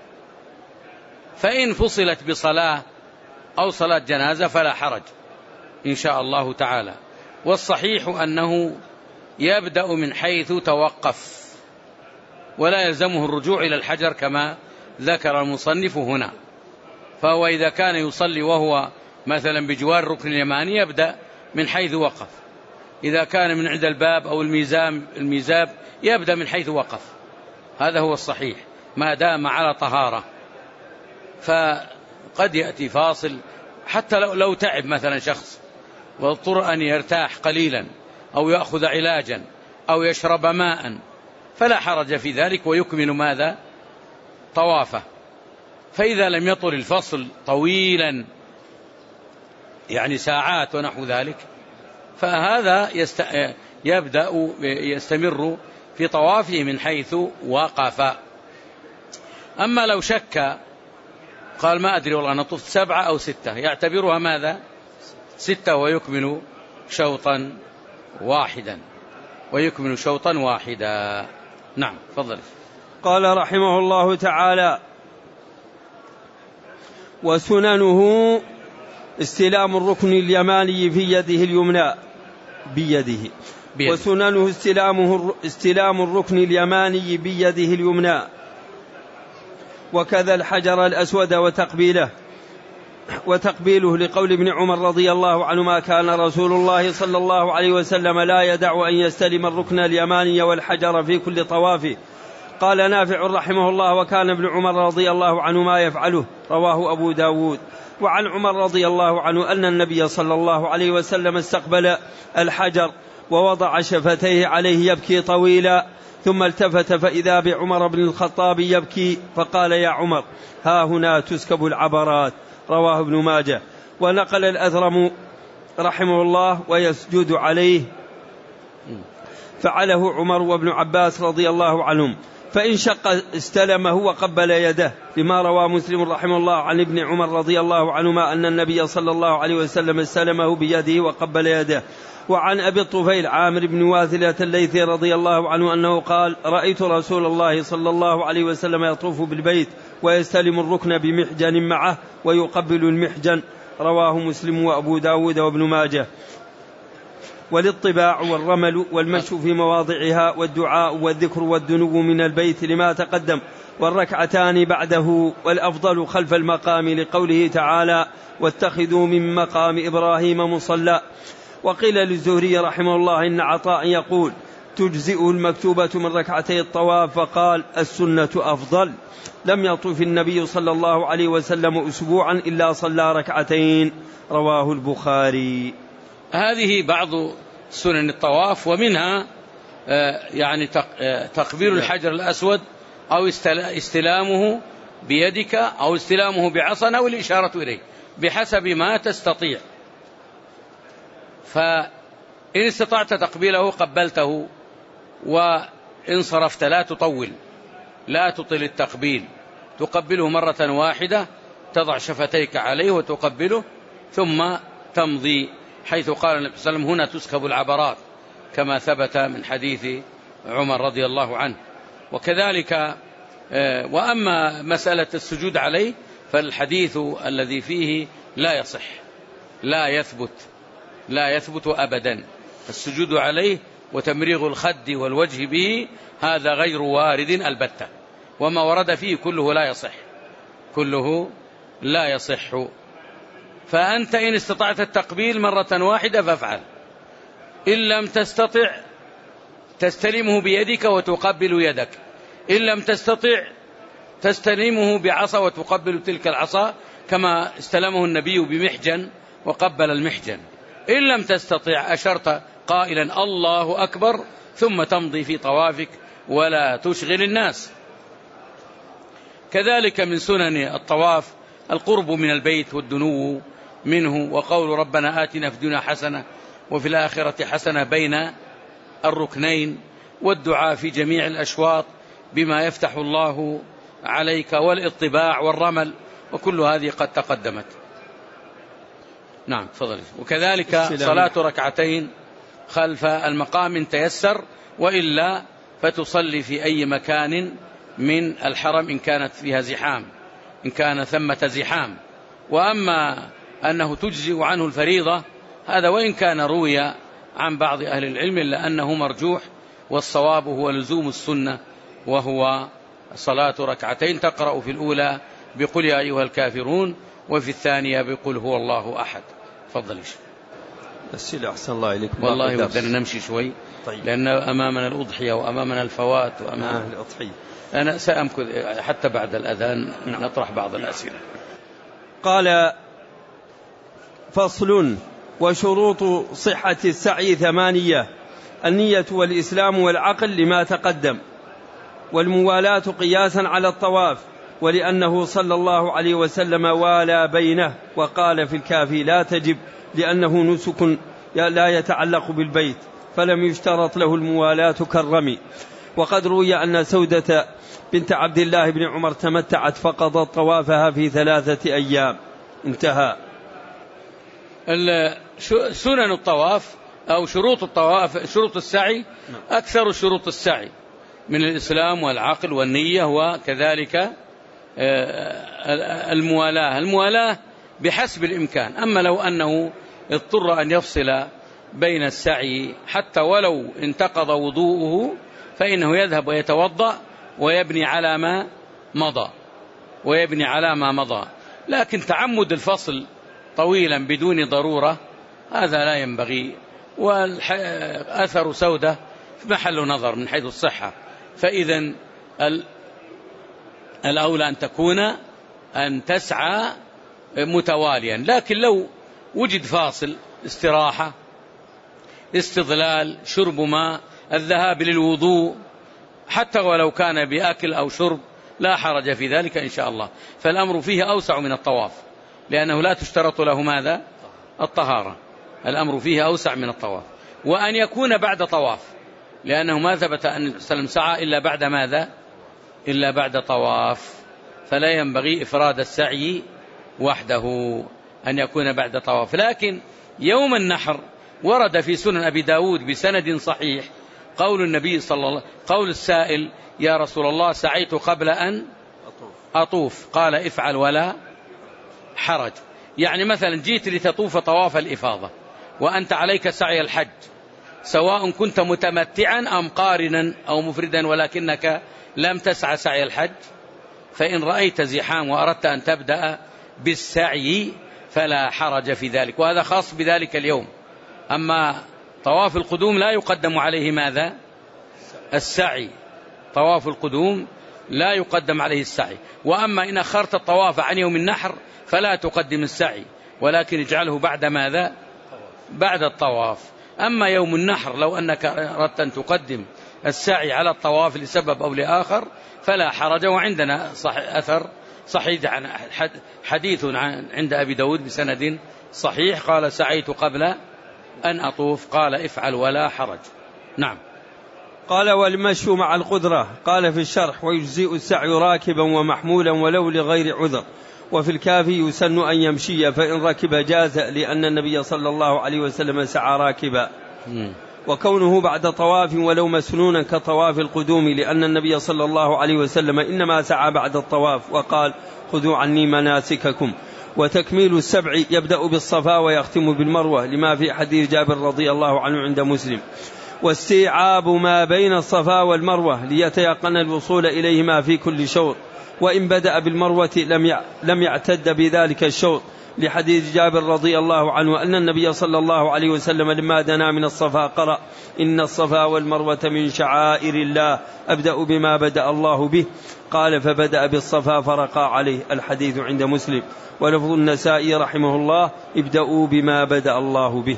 فإن فصلت بصلاة أو صلاة جنازة فلا حرج إن شاء الله تعالى. والصحيح أنه يبدأ من حيث توقف، ولا يلزمه الرجوع إلى الحجر كما ذكر المصنف هنا. فهو إذا كان يصلي وهو مثلا بجوار الركن اليماني يبدأ من حيث وقف، إذا كان من عند الباب أو الميزاب الميزاب يبدأ من حيث وقف. هذا هو الصحيح ما دام على طهارة. فقد يأتي فاصل حتى لو, لو تعب مثلا شخص واضطر أن يرتاح قليلا أو يأخذ علاجا أو يشرب ماء فلا حرج في ذلك، ويكمل ماذا؟ طوافه. فإذا لم يطل الفصل طويلا يعني ساعات ونحو ذلك فهذا يست... يبدأ يستمر في طوافه من حيث وقف. أما لو شك قال ما أدري والله أنا طفت سبعة أو ستة، يعتبرها ماذا؟ ستة، ويكمل شوطا واحدا ويكمل شوطا واحدا. نعم فضل. قال رحمه الله تعالى: وسننه استلام الركن اليماني في يده اليمنى بيده, بيده. وسننه استلامه استلام الركن اليماني بيده اليمنى، وكذا الحجر الأسود وتقبيله، وتقبيله لقول ابن عمر رضي الله عنهما كان رسول الله صلى الله عليه وسلم لا يدع أن يستلم الركن اليماني والحجر في كل طواف. قال نافع رحمه الله وكان ابن عمر رضي الله عنهما يفعله، رواه أبو داود. وعن عمر رضي الله عنه أن النبي صلى الله عليه وسلم استقبل الحجر ووضع شفتيه عليه يبكي طويلا، ثم التفت فإذا بعمر بن الخطاب يبكي فقال يا عمر ها هنا تسكب العبرات، رواه ابن ماجه. ونقل الأثرم رحمه الله ويسجد عليه فعله عمر وابن عباس رضي الله عنهم، فإن شق استلمه وقبل يده، لما روى مسلم رحمه الله عن ابن عمر رضي الله عنهما أن النبي صلى الله عليه وسلم استلمه بيده وقبل يده. وعن أبي الطفيل عامر بن واثلة الليثي رضي الله عنه أنه قال رأيت رسول الله صلى الله عليه وسلم يطوف بالبيت ويستلم الركن بمحجن معه ويقبل المحجن، رواه مسلم وأبو داود وابن ماجه. والاطباع والرمل والمشي في مواضعها والدعاء والذكر والدنو من البيت لما تقدم، والركعتان بعده والأفضل خلف المقام لقوله تعالى واتخذوا من مقام إبراهيم مصلى. وقيل للزهري رحمه الله إن عطاء يقول تجزئ المكتوبة من ركعتي الطواف، فقال السنة أفضل. لم يطوف النبي صلى الله عليه وسلم أسبوعا إلا صلى ركعتين، رواه البخاري. هذه بعض سنن الطواف، ومنها يعني تقبيل الحجر الأسود أو استلامه بيدك أو استلامه بعصا أو الإشارة إليه بحسب ما تستطيع. فإن استطعت تقبيله قبلته، وإن صرفت لا تطول، لا تطل التقبيل، تقبله مرة واحدة، تضع شفتيك عليه وتقبله ثم تمضي، حيث قال النبي صلى الله عليه وسلم هنا تسكب العبرات كما ثبت من حديث عمر رضي الله عنه. وكذلك وأما مسألة السجود عليه فالحديث الذي فيه لا يصح، لا يثبت لا يثبت أبدا. السجود عليه وتمريغ الخد والوجه به هذا غير وارد البتة، وما ورد فيه كله لا يصح، كله لا يصح. فأنت إن استطعت التقبيل مرة واحدة فافعل، إن لم تستطع تستلمه بيدك وتقبل يدك، إن لم تستطع تستلمه بعصا وتقبل تلك العصا كما استلمه النبي بمحجن وقبل المحجن. إن لم تستطع أشرت قائلا الله أكبر ثم تمضي في طوافك ولا تشغل الناس. كذلك من سنن الطواف القرب من البيت والدنو منه، وقول ربنا آتنا في الدنيا حسنة وفي الآخرة حسنة بين الركنين، والدعاء في جميع الأشواط بما يفتح الله عليك، والاطباع والرمل، وكل هذه قد تقدمت. نعم تفضل. وكذلك صلاة ركعتين خلف المقام إن تيسر، وإلا فتصلي في أي مكان من الحرم إن كانت فيها زحام، إن كان ثمة زحام. وأما أنه تجزئ عنه الفريضة هذا وإن كان روي عن بعض أهل العلم إلا أنه مرجوح، والصواب هو لزوم السنة، وهو صلاة ركعتين تقرأ في الأولى بقل يا أيها الكافرون، وفي الثانية بقل هو الله أحد. تفضل. السلام أحسن الله إليكم. والله بدنا نمشي شوي. طيب. لأن أمامنا الأضحية وأمامنا الفوات وأمامنا الأضحية. أنا سأمكث حتى بعد الأذان. نعم. نطرح بعض الأسئلة. قال فصل. وشروط صحة السعي ثمانية: النية والإسلام والعقل لما تقدم، والموالاة قياسا على الطواف، ولأنه صلى الله عليه وسلم والى بينه، وقال في الكافي لا تجب لأنه نسك لا يتعلق بالبيت، فلم يشترط له الموالاة كالرمي. وقد روي أن سودة بنت عبد الله بن عمر تمتعت فقضت طوافها في ثلاثة أيام. انتهى. سنن الطواف أو شروط الطواف، شروط السعي أكثر شروط السعي من الإسلام والعقل والنية، وكذلك الموالاة. الموالاة بحسب الإمكان، أما لو أنه اضطر أن يفصل بين السعي حتى ولو انتقض وضوءه فإنه يذهب ويتوضأ ويبني على ما مضى ويبني على ما مضى لكن تعمد الفصل طويلا بدون ضرورة هذا لا ينبغي. والأثر سودة في محل نظر من حيث الصحة، فإذا الأولى أن تكون أن تسعى متواليا. لكن لو وجد فاصل، استراحة، استظلال، شرب ماء، الذهاب للوضوء، حتى ولو كان بأكل أو شرب لا حرج في ذلك إن شاء الله. فالأمر فيه أوسع من الطواف، لأنه لا تشترط له ماذا؟ الطهارة. الأمر فيه أوسع من الطواف. وأن يكون بعد طواف، لأنه ما ثبت أن السلام سعى إلا بعد ماذا؟ إلا بعد طواف، فلا ينبغي إفراد السعي وحده، أن يكون بعد طواف. لكن يوم النحر ورد في سنن أبي داود بسند صحيح قول النبي صلى الله عليه وسلم، قول السائل: يا رسول الله سعيت قبل أن أطوف، قال: افعل ولا حرج. يعني مثلا جيت لتطوف طواف الإفاضة وأنت عليك سعي الحج، سواء كنت متمتعا أم قارنا أو مفردا ولكنك لم تسعى سعي الحج، فإن رأيت زحام وأردت أن تبدأ بالسعي فلا حرج في ذلك، وهذا خاص بذلك اليوم. أما طواف القدوم لا يقدم عليه ماذا؟ السعي. طواف القدوم لا يقدم عليه السعي. وأما إن أخرت الطواف عن يوم النحر فلا تقدم السعي، ولكن اجعله بعد ماذا؟ بعد الطواف. أما يوم النحر لو أنك أردت أن تقدم السعي على الطواف لسبب أو لآخر فلا حرج. وعندنا صح أثر صحيح عن حديث عن عند أبي داود بسند صحيح قال: سعيت قبل أن أطوف، قال: افعل ولا حرج. نعم. قال: والمشي مع القدرة. قال في الشرح: ويجزئ السعي راكبا ومحمولا ولو لغير عذر. وفي الكافي: يسن أن يمشي فإن ركب جاز، لأن النبي صلى الله عليه وسلم سعى راكبا. وكونه بعد طواف ولو مسنونا كطواف القدوم، لأن النبي صلى الله عليه وسلم إنما سعى بعد الطواف وقال: خذوا عني مناسككم. وتكميل السبع يبدأ بالصفا ويختم بالمروة، لما في حديث جابر رضي الله عنه عند مسلم. واستيعاب ما بين الصفا والمروة ليتيقن الوصول إليهما في كل شوط، وإن بدأ بالمروة لم يعتد بذلك الشوط، لحديث جابر رضي الله عنه أن النبي صلى الله عليه وسلم لما دنا من الصفا قرأ: إن الصفا والمروة من شعائر الله، أبدأ بما بدأ الله به. قال: فبدأ بالصفا فرقى عليه. الحديث عند مسلم. ولفظ النسائي رحمه الله: ابدأوا بما بدأ الله به.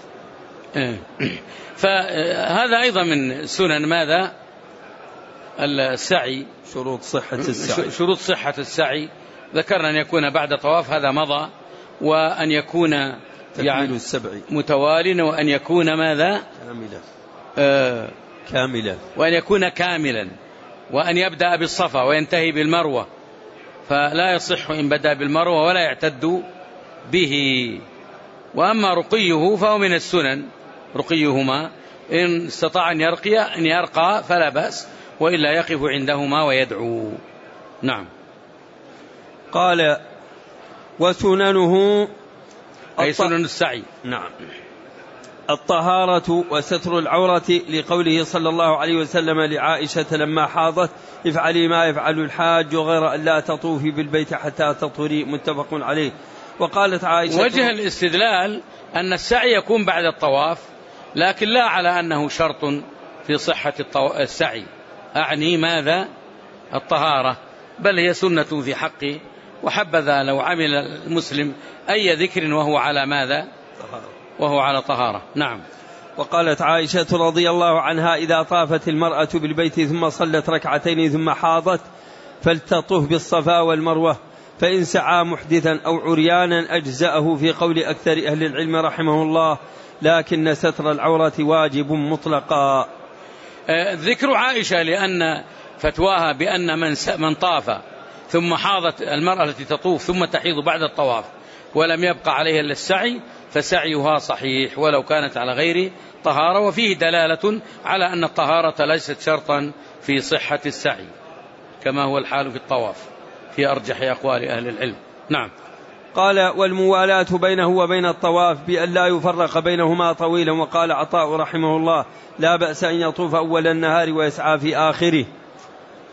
فهذا أيضا من سنن ماذا؟ السعي. شروط صحة السعي. شروط صحة السعي ذكرنا أن يكون بعد طواف، هذا مضى. وأن يكون يعني السبع متواليا، وأن يكون ماذا؟ كاملا. آه كاملا. وأن يكون كاملا، وأن يبدأ بالصفا وينتهي بالمروة، فلا يصح إن بدأ بالمروة ولا يعتد به. وأما رقيه فهو من السنن، رقيهما إن استطاع أن يرقي أن يرقى فلا بأس، وإلا يقف عندهما ويدعو. نعم. قال: وسننه أي سنن السعي. نعم. الطهارة وستر العورة، لقوله صلى الله عليه وسلم لعائشة لما حاضت: افعلي ما يفعل الحاج غير أن لا تطوفي بالبيت حتى تطهري. متفق عليه. وقالت عائشة: وجه الاستدلال أن السعي يكون بعد الطواف، لكن لا على أنه شرط في صحة السعي، أعني ماذا؟ الطهارة، بل هي سنة في حقه. وحبذا لو عمل المسلم أي ذكر وهو على ماذا؟ وهو على طهارة. نعم. وقالت عائشة رضي الله عنها: إذا طافت المرأة بالبيت ثم صلت ركعتين ثم حاضت فلتطف بالصفا والمروة، فإن سعى محدثا أو عريانا أجزأه، في قول أكثر أهل العلم رحمه الله، لكن ستر العورة واجب مطلقا. ذكر عائشة لأن فتواها بأن من من طاف ثم حاضت المرأة التي تطوف ثم تحيض بعد الطواف ولم يبقى عليها إلا السعي فسعيها صحيح ولو كانت على غير طهارة. وفيه دلالة على أن الطهارة ليست شرطا في صحة السعي، كما هو الحال في الطواف في أرجح أقوال أهل العلم. نعم. قال: والموالاة بينه وبين الطواف بأن لا يفرق بينهما طويلا. وقال عطاء رحمه الله: لا بأس أن يطوف أول النهار ويسعى في آخره.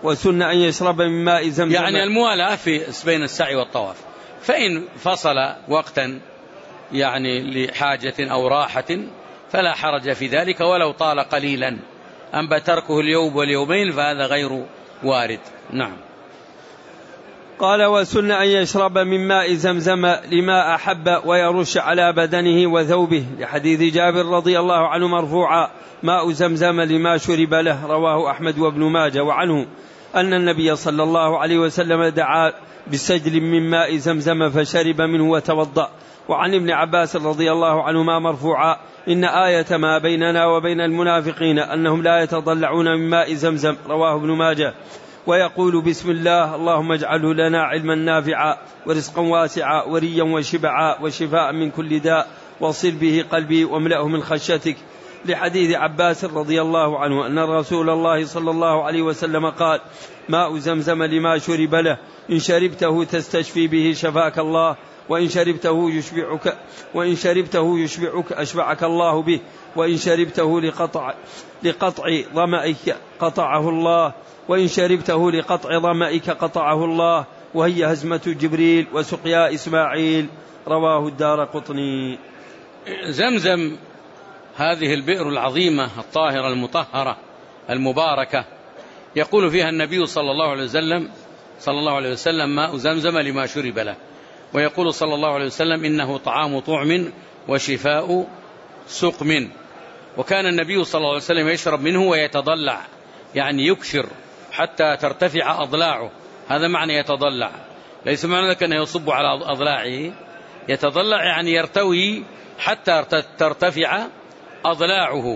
وسن أن يشرب من ماء زمزم. يعني الموالاة في بين السعي والطواف، فإن فصل وقتا يعني لحاجة أو راحة فلا حرج في ذلك ولو طال قليلا، أما تركه اليوم واليومين فهذا غير وارد. نعم. قال وسن أن يشرب من ماء زمزم لما أحب ويرش على بدنه وثوبه، لحديث جابر رضي الله عنه مرفوعا ماء زمزم لما شرب له، رواه أحمد وابن ماجه. وعنه أن النبي صلى الله عليه وسلم دعا بسجل من ماء زمزم فشرب منه وتوضأ. وعن ابن عباس رضي الله عنهما مرفوعا إن آية ما بيننا وبين المنافقين أنهم لا يتضلعون من ماء زمزم، رواه ابن ماجه. ويقول بسم الله اللهم اجعله لنا علما نافعا ورزقا واسعا وريا وشبعا وشفاء من كل داء واصل به قلبي واملأه من خشيتك، لحديث عباس رضي الله عنه أن رسول الله صلى الله عليه وسلم قال ماء زمزم لما شرب له، إن شربته تستشفي به شفاك الله، وإن شربته يشبعك وإن شربته يشبعك أشبعك الله به، وإن شربته لقطع لقطع ظمئك قطعه الله، وإن شربته لقطع ظمئك قطعه الله، وهي هزمة جبريل وسقيا إسماعيل، رواه الدارقطني. زمزم هذه البئر العظيمة الطاهرة المطهرة المباركة يقول فيها النبي صلى الله عليه وسلم صلى الله عليه وسلم ماء زمزم لما شرب له، ويقول صلى الله عليه وسلم إنه طعام طعم وشفاء سقم. وكان النبي صلى الله عليه وسلم يشرب منه ويتضلع، يعني يكشر حتى ترتفع أضلاعه، هذا معنى يتضلع، ليس معنى ذلك أنه يصب على أضلاعه، يتضلع يعني يرتوي حتى ترتفع أضلاعه.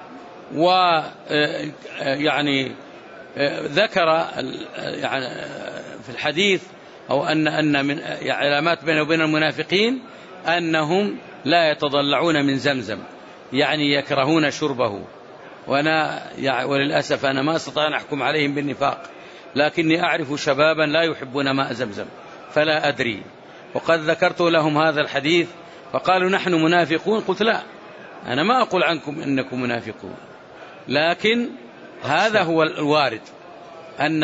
ويعني ذكر يعني في الحديث أو أن أن من علامات بينه وبين المنافقين أنهم لا يتضلعون من زمزم، يعني يكرهون شربه. وأنا وللأسف أنا ما أستطيع أن أحكم عليهم بالنفاق، لكني أعرف شبابا لا يحبون ماء زمزم فلا أدري. وقد ذكرت لهم هذا الحديث فقالوا نحن منافقون، قلت لا، أنا ما أقول عنكم إنكم منافقون، لكن هذا هو الوارد، أن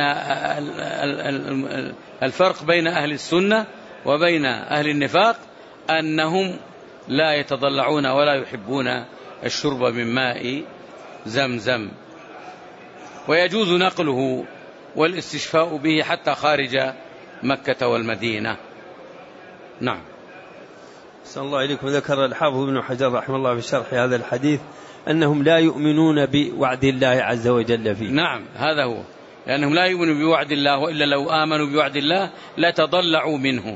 الفرق بين أهل السنة وبين أهل النفاق أنهم لا يتضلعون ولا يحبون الشرب من ماء زمزم، ويجوز نقله والاستشفاء به حتى خارج مكة والمدينة. نعم. صلى الله عليكم. ذكر الحافظ ابن حجر رحمه الله في شرح هذا الحديث أنهم لا يؤمنون بوعد الله عز وجل فيه. نعم هذا هو، لأنهم لا يؤمنون بوعد الله، وإلا لو آمنوا بوعد الله لتضلعوا منه.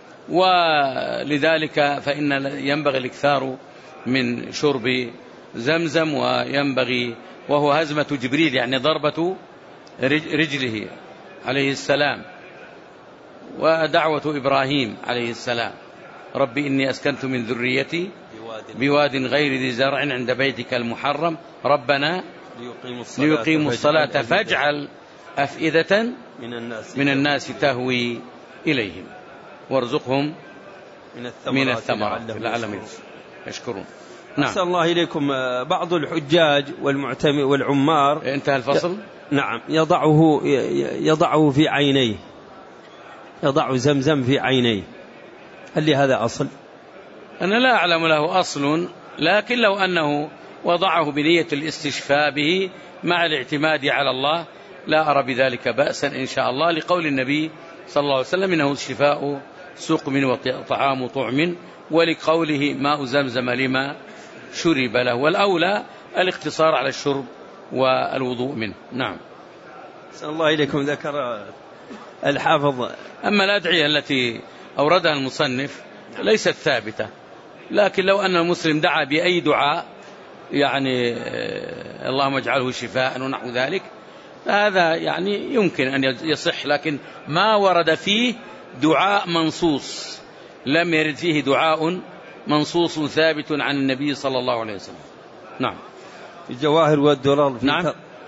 ولذلك فإن ينبغي الإكثار من شرب زمزم، وينبغي وهو هزمة جبريل يعني ضربة رجله عليه السلام، ودعوة إبراهيم عليه السلام ربي إني أسكنت من ذريتي بواد غير ذي زرع عند بيتك المحرم ربنا ليقيموا الصلاة فاجعل أفئدة من الناس تهوي إليهم وارزقهم من الثمرات لعلهم يشكرون. نعم. أسأل الله إليكم. بعض الحجاج والمعتمر والعمار انتهى الفصل. نعم يضعه يضعه في عينيه، يضع زمزم في عينيه، هل لهذا أصل؟ أنا لا أعلم له أصل، لكن لو أنه وضعه بنية الاستشفاء به مع الاعتماد على الله لا أرى بذلك بأسا إن شاء الله، لقول النبي صلى الله عليه وسلم إنه شفاء سقم وطعام طعم، ولقوله ماء زمزم لما شرب له، والأولى الاقتصار على الشرب والوضوء منه. نعم. صلى الله إليكم. ذكر الحافظ أما الأدعية التي أوردها المصنف ليست ثابتة، لكن لو أن المسلم دعا بأي دعاء يعني اللهم اجعله شفاء ونحو ذلك هذا يعني يمكن أن يصح، لكن ما ورد فيه دعاء منصوص، لم يرد فيه دعاء منصوص ثابت عن النبي صلى الله عليه وسلم. نعم. الجواهر والدرر. نعم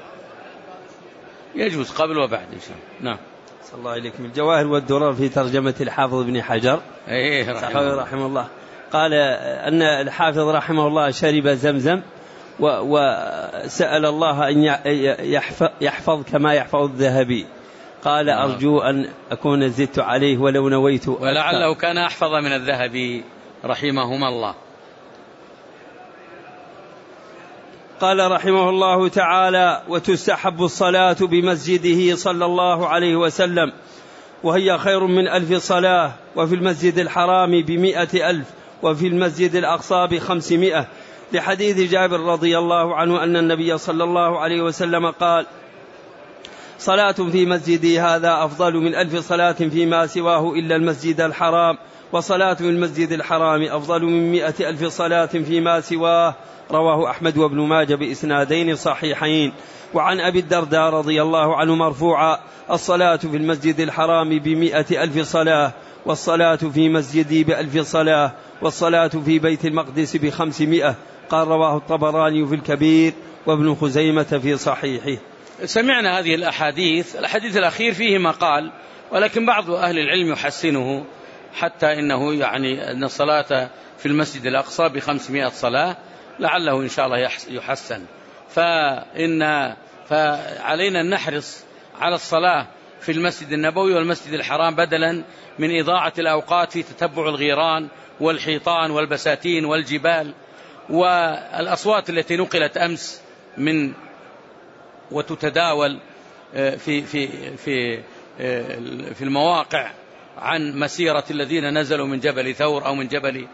يجوز قبل وبعد إن شاء الله. نعم. صلى الله عليكم. الجواهر والدرر في ترجمة الحافظ ابن حجر ايه رحمه الله. رحمه الله قال أن الحافظ رحمه الله شرب زمزم وسأل الله أن يحفظ كما يحفظ الذهبي، قال أرجو أن أكون زدت عليه ولو نويت أكثر. ولعله كان أحفظ من الذهبي رحمهما الله. قال رحمه الله تعالى: وتستحب الصلاة بمسجده صلى الله عليه وسلم وهي خير من ألف صلاة، وفي المسجد الحرام بمئة ألف، وفي المسجد الأقصى بخمسمائة، لحديث جابر رضي الله عنه أن النبي صلى الله عليه وسلم قال: صلاة في مسجدي هذا أفضل من ألف صلاة فيما سواه إلا المسجد الحرام، وصلاة في المسجد الحرام أفضل من مئة ألف صلاة فيما سواه. رواه أحمد وابن ماجه بإسنادين صحيحين. وعن أبي الدرداء رضي الله عنه مرفوعا: الصلاة في المسجد الحرام بمئة ألف صلاة، والصلاة في مسجدي بألف صلاة، والصلاة في بيت المقدس بخمسمائة. قال: رواه الطبراني في الكبير وابن خزيمة في صحيحه. سمعنا هذه الأحاديث. الحديث الأخير فيه ما قال، ولكن بعض أهل العلم يحسنه، حتى إنه يعني أن الصلاة في المسجد الأقصى بخمسمائة صلاة لعله إن شاء الله يحسن. فإن فعلينا أن نحرص على الصلاة في المسجد النبوي والمسجد الحرام، بدلا من إضاعة الأوقات في تتبع الغيران والحيطان والبساتين والجبال والأصوات التي نقلت أمس من وتتداول في في في في المواقع عن مسيرة الذين نزلوا من جبل ثور أو من جبل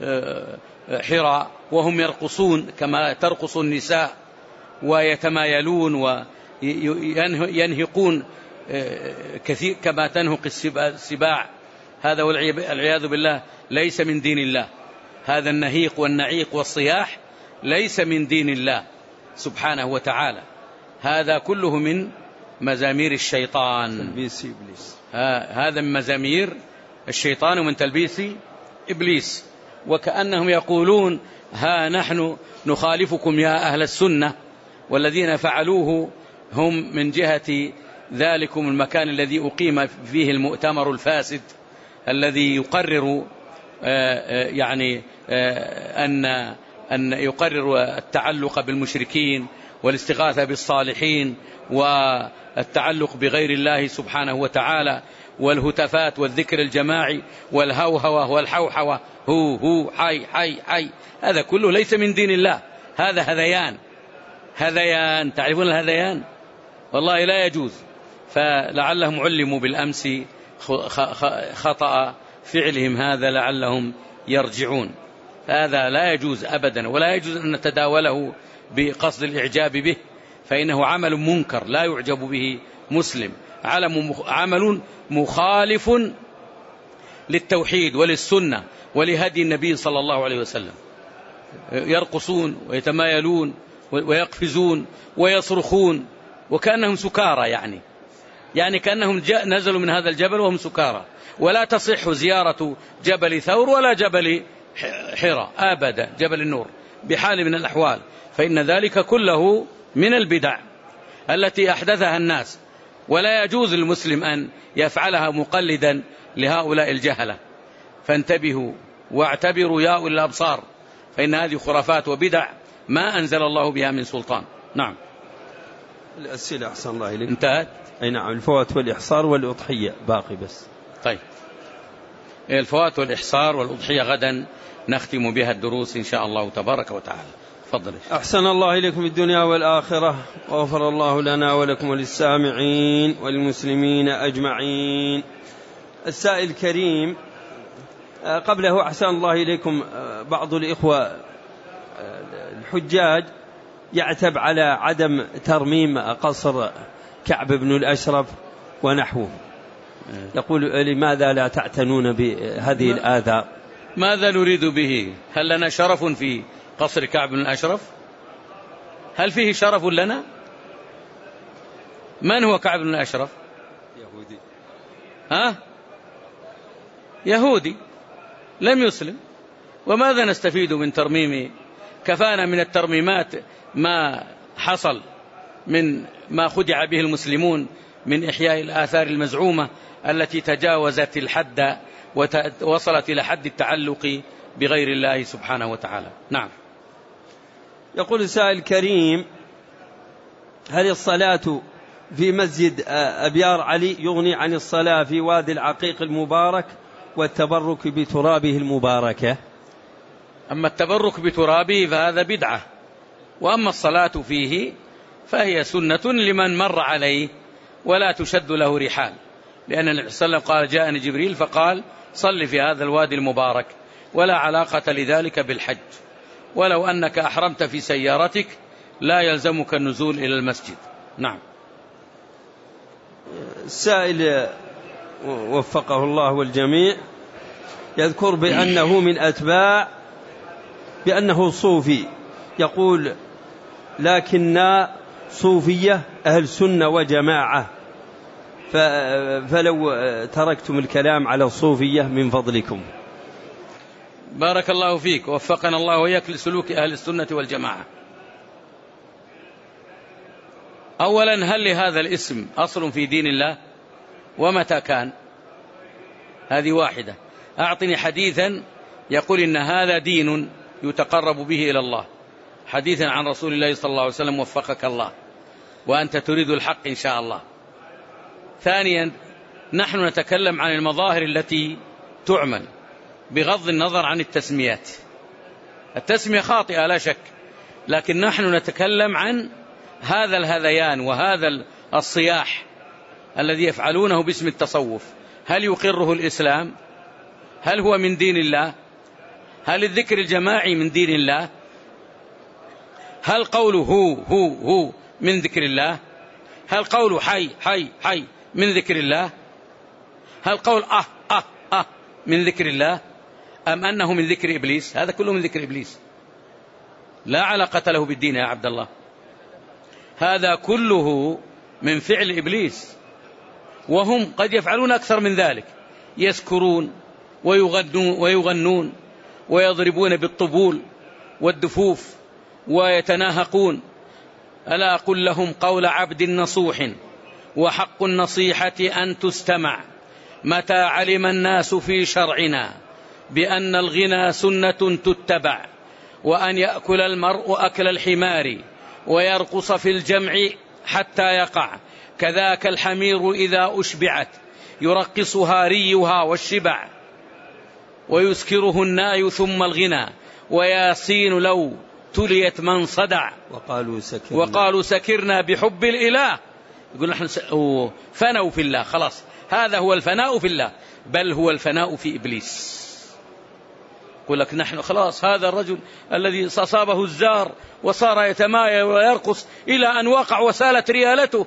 حراء وهم يرقصون كما ترقص النساء، ويتمايلون وينهقون كثير كما تنهق السباع. هذا والعياذ بالله ليس من دين الله. هذا النهيق والنعيق والصياح ليس من دين الله سبحانه وتعالى. هذا كله من مزامير الشيطان، تلبيس إبليس. هذا من مزامير الشيطان ومن تلبيس إبليس. وكأنهم يقولون: ها نحن نخالفكم يا أهل السنة، والذين فعلوه هم من جهة ذلكم المكان الذي أقيم فيه المؤتمر الفاسد الذي يقرر يعني أن أن يقرر التعلق بالمشركين والاستغاثة بالصالحين والتعلق بغير الله سبحانه وتعالى والهتافات والذكر الجماعي والهوهوة والحوحوة، هو هو حي حي حي. هذا كله ليس من دين الله. هذا هذيان هذيان تعرفون الهذيان؟ والله لا يجوز. فلعلهم علموا بالأمس خطأ فعلهم هذا، لعلهم يرجعون. هذا لا يجوز أبدا، ولا يجوز أن نتداوله بقصد الإعجاب به، فإنه عمل منكر لا يعجب به مسلم، عمل مخالف للتوحيد وللسنة ولهدي النبي صلى الله عليه وسلم. يرقصون ويتمايلون ويقفزون ويصرخون وكأنهم سكارى، يعني يعني كأنهم نزلوا من هذا الجبل وهم سكارى. ولا تصح زيارة جبل ثور ولا جبل حراء أبدا، جبل النور بحال من الأحوال، فإن ذلك كله من البدع التي أحدثها الناس، ولا يجوز للمسلم أن يفعلها مقلدا لهؤلاء الجهلة. فانتبهوا واعتبروا يا أولي الأبصار، فإن هذه خرافات وبدع ما أنزل الله بها من سلطان. نعم. الأسئلة أحسن الله إليك انتهت. أي نعم. الفوات والإحصار والأضحية باقي بس. طيب، الفوات والإحصار والأضحية غدا نختم بها الدروس إن شاء الله تبارك وتعالى. تفضل. أحسن الله إليكم الدنيا والآخرة، وغفر الله لنا ولكم وللسامعين والمسلمين أجمعين. السائل الكريم قبله أحسن الله إليكم، بعض الإخوة الحجاج يعتب على عدم ترميم قصر كعب بن الأشرف ونحوه، يقول: لماذا لا تعتنون بهذه الآثار؟ ماذا نريد به؟ هل لنا شرف في قصر كعب بن الأشرف؟ هل فيه شرف لنا؟ من هو كعب بن الأشرف؟ يهودي. ها؟ يهودي لم يسلم. وماذا نستفيد من ترميم؟ كفانا من الترميمات ما حصل من ما خدع به المسلمون من إحياء الآثار المزعومة التي تجاوزت الحد ووصلت إلى حد التعلق بغير الله سبحانه وتعالى. نعم. يقول سائل كريم: هل الصلاة في مسجد أبيار علي يغني عن الصلاة في وادي العقيق المبارك والتبرك بترابه المباركة؟ أما التبرك بترابه فهذا بدعة، وأما الصلاة فيه فهي سنة لمن مر عليه ولا تشد له رحال، لأن النبي صلى الله عليه وسلم قال: جاءني جبريل فقال صل في هذا الوادي المبارك، ولا علاقة لذلك بالحج. ولو أنك أحرمت في سيارتك لا يلزمك النزول إلى المسجد. نعم. السائل وفقه الله والجميع يذكر بأنه من أتباع بأنه صوفي، يقول: لكننا صوفية أهل سنة وجماعة، فلو تركتم الكلام على الصوفية من فضلكم. بارك الله فيك، وفقنا الله وإياك لسلوك أهل السنة والجماعة. أولا، هل لهذا الاسم أصل في دين الله؟ ومتى كان؟ هذه واحدة. أعطني حديثا يقول إن هذا دين يتقرب به إلى الله، حديثا عن رسول الله صلى الله عليه وسلم، وفقك الله وأنت تريد الحق إن شاء الله. ثانيا، نحن نتكلم عن المظاهر التي تعمل بغض النظر عن التسميات. التسمية خاطئة لا شك، لكن نحن نتكلم عن هذا الهذيان وهذا الصياح الذي يفعلونه باسم التصوف. هل يقره الإسلام؟ هل هو من دين الله؟ هل الذكر الجماعي من دين الله؟ هل قوله هو هو هو من ذكر الله؟ هل قوله حي حي حي من ذكر الله؟ هل قول أه أه أه من ذكر الله؟ أم أنه من ذكر إبليس؟ هذا كله من ذكر إبليس، لا علاقة له بالدين يا عبد الله. هذا كله من فعل إبليس، وهم قد يفعلون أكثر من ذلك، يسكرون ويغنون, ويغنون ويضربون بالطبول والدفوف ويتناهقون. ألا أقول لهم قول عبد نصوح، وحق النصيحة أن تستمع، متى علم الناس في شرعنا بأن الغنى سنة تتبع، وأن يأكل المرء أكل الحمار ويرقص في الجمع حتى يقع، كذاك الحمير إذا أشبعت يرقصها ريها والشبع، ويسكره الناي ثم الغنى، وياسين لو تليت من صدع، وقالوا سكرنا, وقالوا سكرنا بحب الإله. يقول نحن فنوا في الله، خلاص هذا هو الفناء في الله، بل هو الفناء في إبليس. يقول لك نحن خلاص هذا الرجل الذي أصابه الزار وصار يتمايل ويرقص إلى أن وقع وسالت ريالته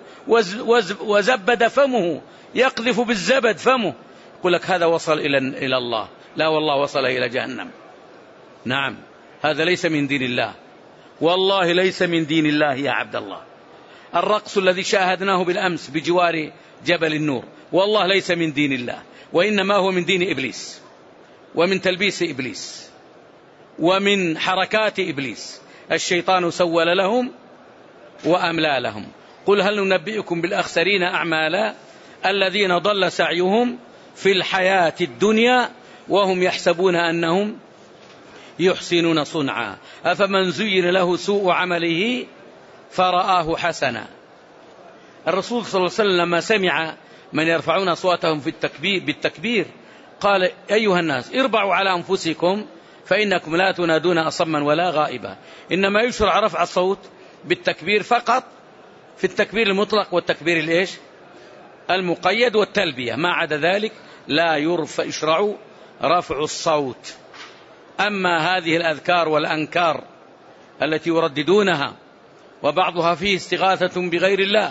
وزبد فمه، يقذف بالزبد فمه. يقول لك هذا وصل إلى إلى الله. لا والله، وصل إلى جهنم. نعم، هذا ليس من دين الله، والله ليس من دين الله يا عبد الله. الرقص الذي شاهدناه بالأمس بجوار جبل النور والله ليس من دين الله، وإنما هو من دين إبليس، ومن تلبيس إبليس، ومن حركات إبليس. الشيطان سول لهم وأملى لهم. قل هل ننبئكم بالأخسرين أعمالا الذين ضل سعيهم في الحياة الدنيا وهم يحسبون أنهم يحسنون صنعا، أفمن زين له سوء عمله فرآه حسنا. الرسول صلى الله عليه وسلم لما سمع من يرفعون أصواتهم في التكبير بالتكبير قال: أيها الناس اربعوا على أنفسكم فإنكم لا تنادون أصما ولا غائبا. إنما يشرع رفع الصوت بالتكبير فقط في التكبير المطلق والتكبير الإيش المقيد والتلبية، ما عدا ذلك لا يرفع يشرع رفع الصوت. أما هذه الأذكار والأنكار التي يرددونها وبعضها فيه استغاثة بغير الله،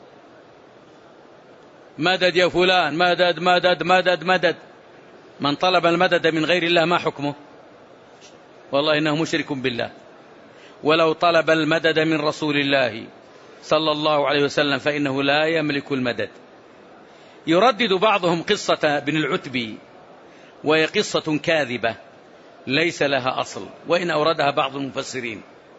مدد يا فلان، مدد مدد مدد مدد، من طلب المدد من غير الله ما حكمه؟ والله إنه مشرك بالله. ولو طلب المدد من رسول الله صلى الله عليه وسلم فإنه لا يملك المدد. يردد بعضهم قصة ابن العتبي، وهي قصة كاذبة ليس لها أصل، وإن أوردها بعض المفسرين.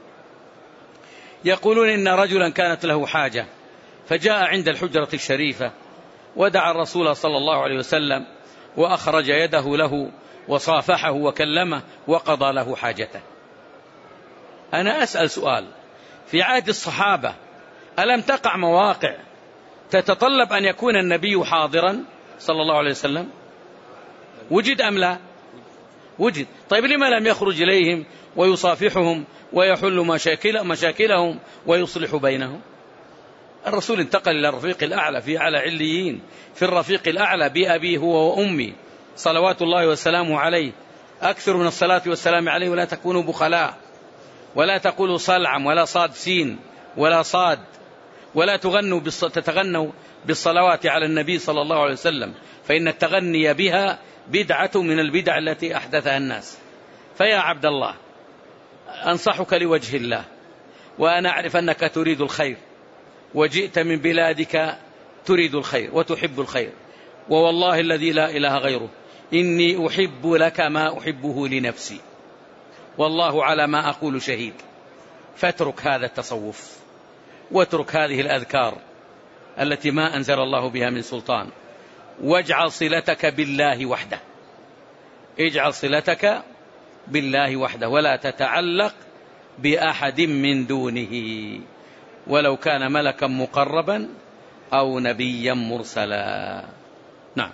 يقولون إن رجلا كانت له حاجة فجاء عند الحجرة الشريفة ودعا الرسول صلى الله عليه وسلم وأخرج يده له وصافحه وكلمه وقضى له حاجته. أنا أسأل سؤال، في عهد الصحابة ألم تقع مواقع تتطلب أن يكون النبي حاضرا صلى الله عليه وسلم؟ وجد أم لا؟ وجد. طيب لما لم يخرج إليهم ويصافحهم ويحل مشاكل مشاكلهم ويصلح بينهم؟ الرسول انتقل إلى الرفيق الأعلى في أعلى عليين، في الرفيق الأعلى بأبي هو وأمي صلوات الله وسلامه عليه. أكثر من الصلاة والسلام عليه، ولا تكونوا بخلاء، ولا تقولوا صلعم ولا صاد سين ولا صاد، ولا تغنوا بالص... تتغنوا بالصلوات على النبي صلى الله عليه وسلم، فإن التغني بها بدعة من البدع التي أحدثها الناس. فيا عبد الله، أنصحك لوجه الله، وأنا أعرف أنك تريد الخير، وجئت من بلادك تريد الخير وتحب الخير، ووالله الذي لا إله غيره إني أحب لك ما أحبه لنفسي، والله على ما أقول شهيد. فاترك هذا التصوف، واترك هذه الأذكار التي ما أنزل الله بها من سلطان، واجعل صلتك بالله وحده، اجعل صلتك بالله وحده، ولا تتعلق بأحد من دونه، ولو كان ملكا مقربا أو نبيا مرسلا. نعم.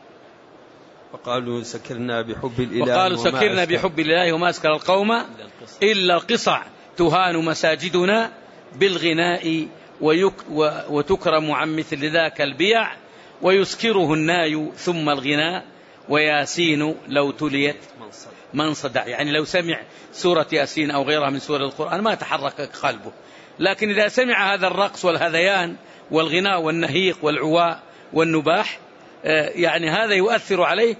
وقالوا سكرنا بحب الإله وقالوا سكرنا بحب الله وما أسكر القوم إلا القصع، تهان مساجدنا بالغناء وتكرم عن مثل ذاك البيع، ويسكره الناي ثم الغناء، وياسين لو تليت من صدع. يعني لو سمع سورة ياسين أو غيرها من سورة القرآن ما تحرك قلبه، لكن إذا سمع هذا الرقص والهذيان والغناء والنهيق والعواء والنباح يعني هذا يؤثر عليه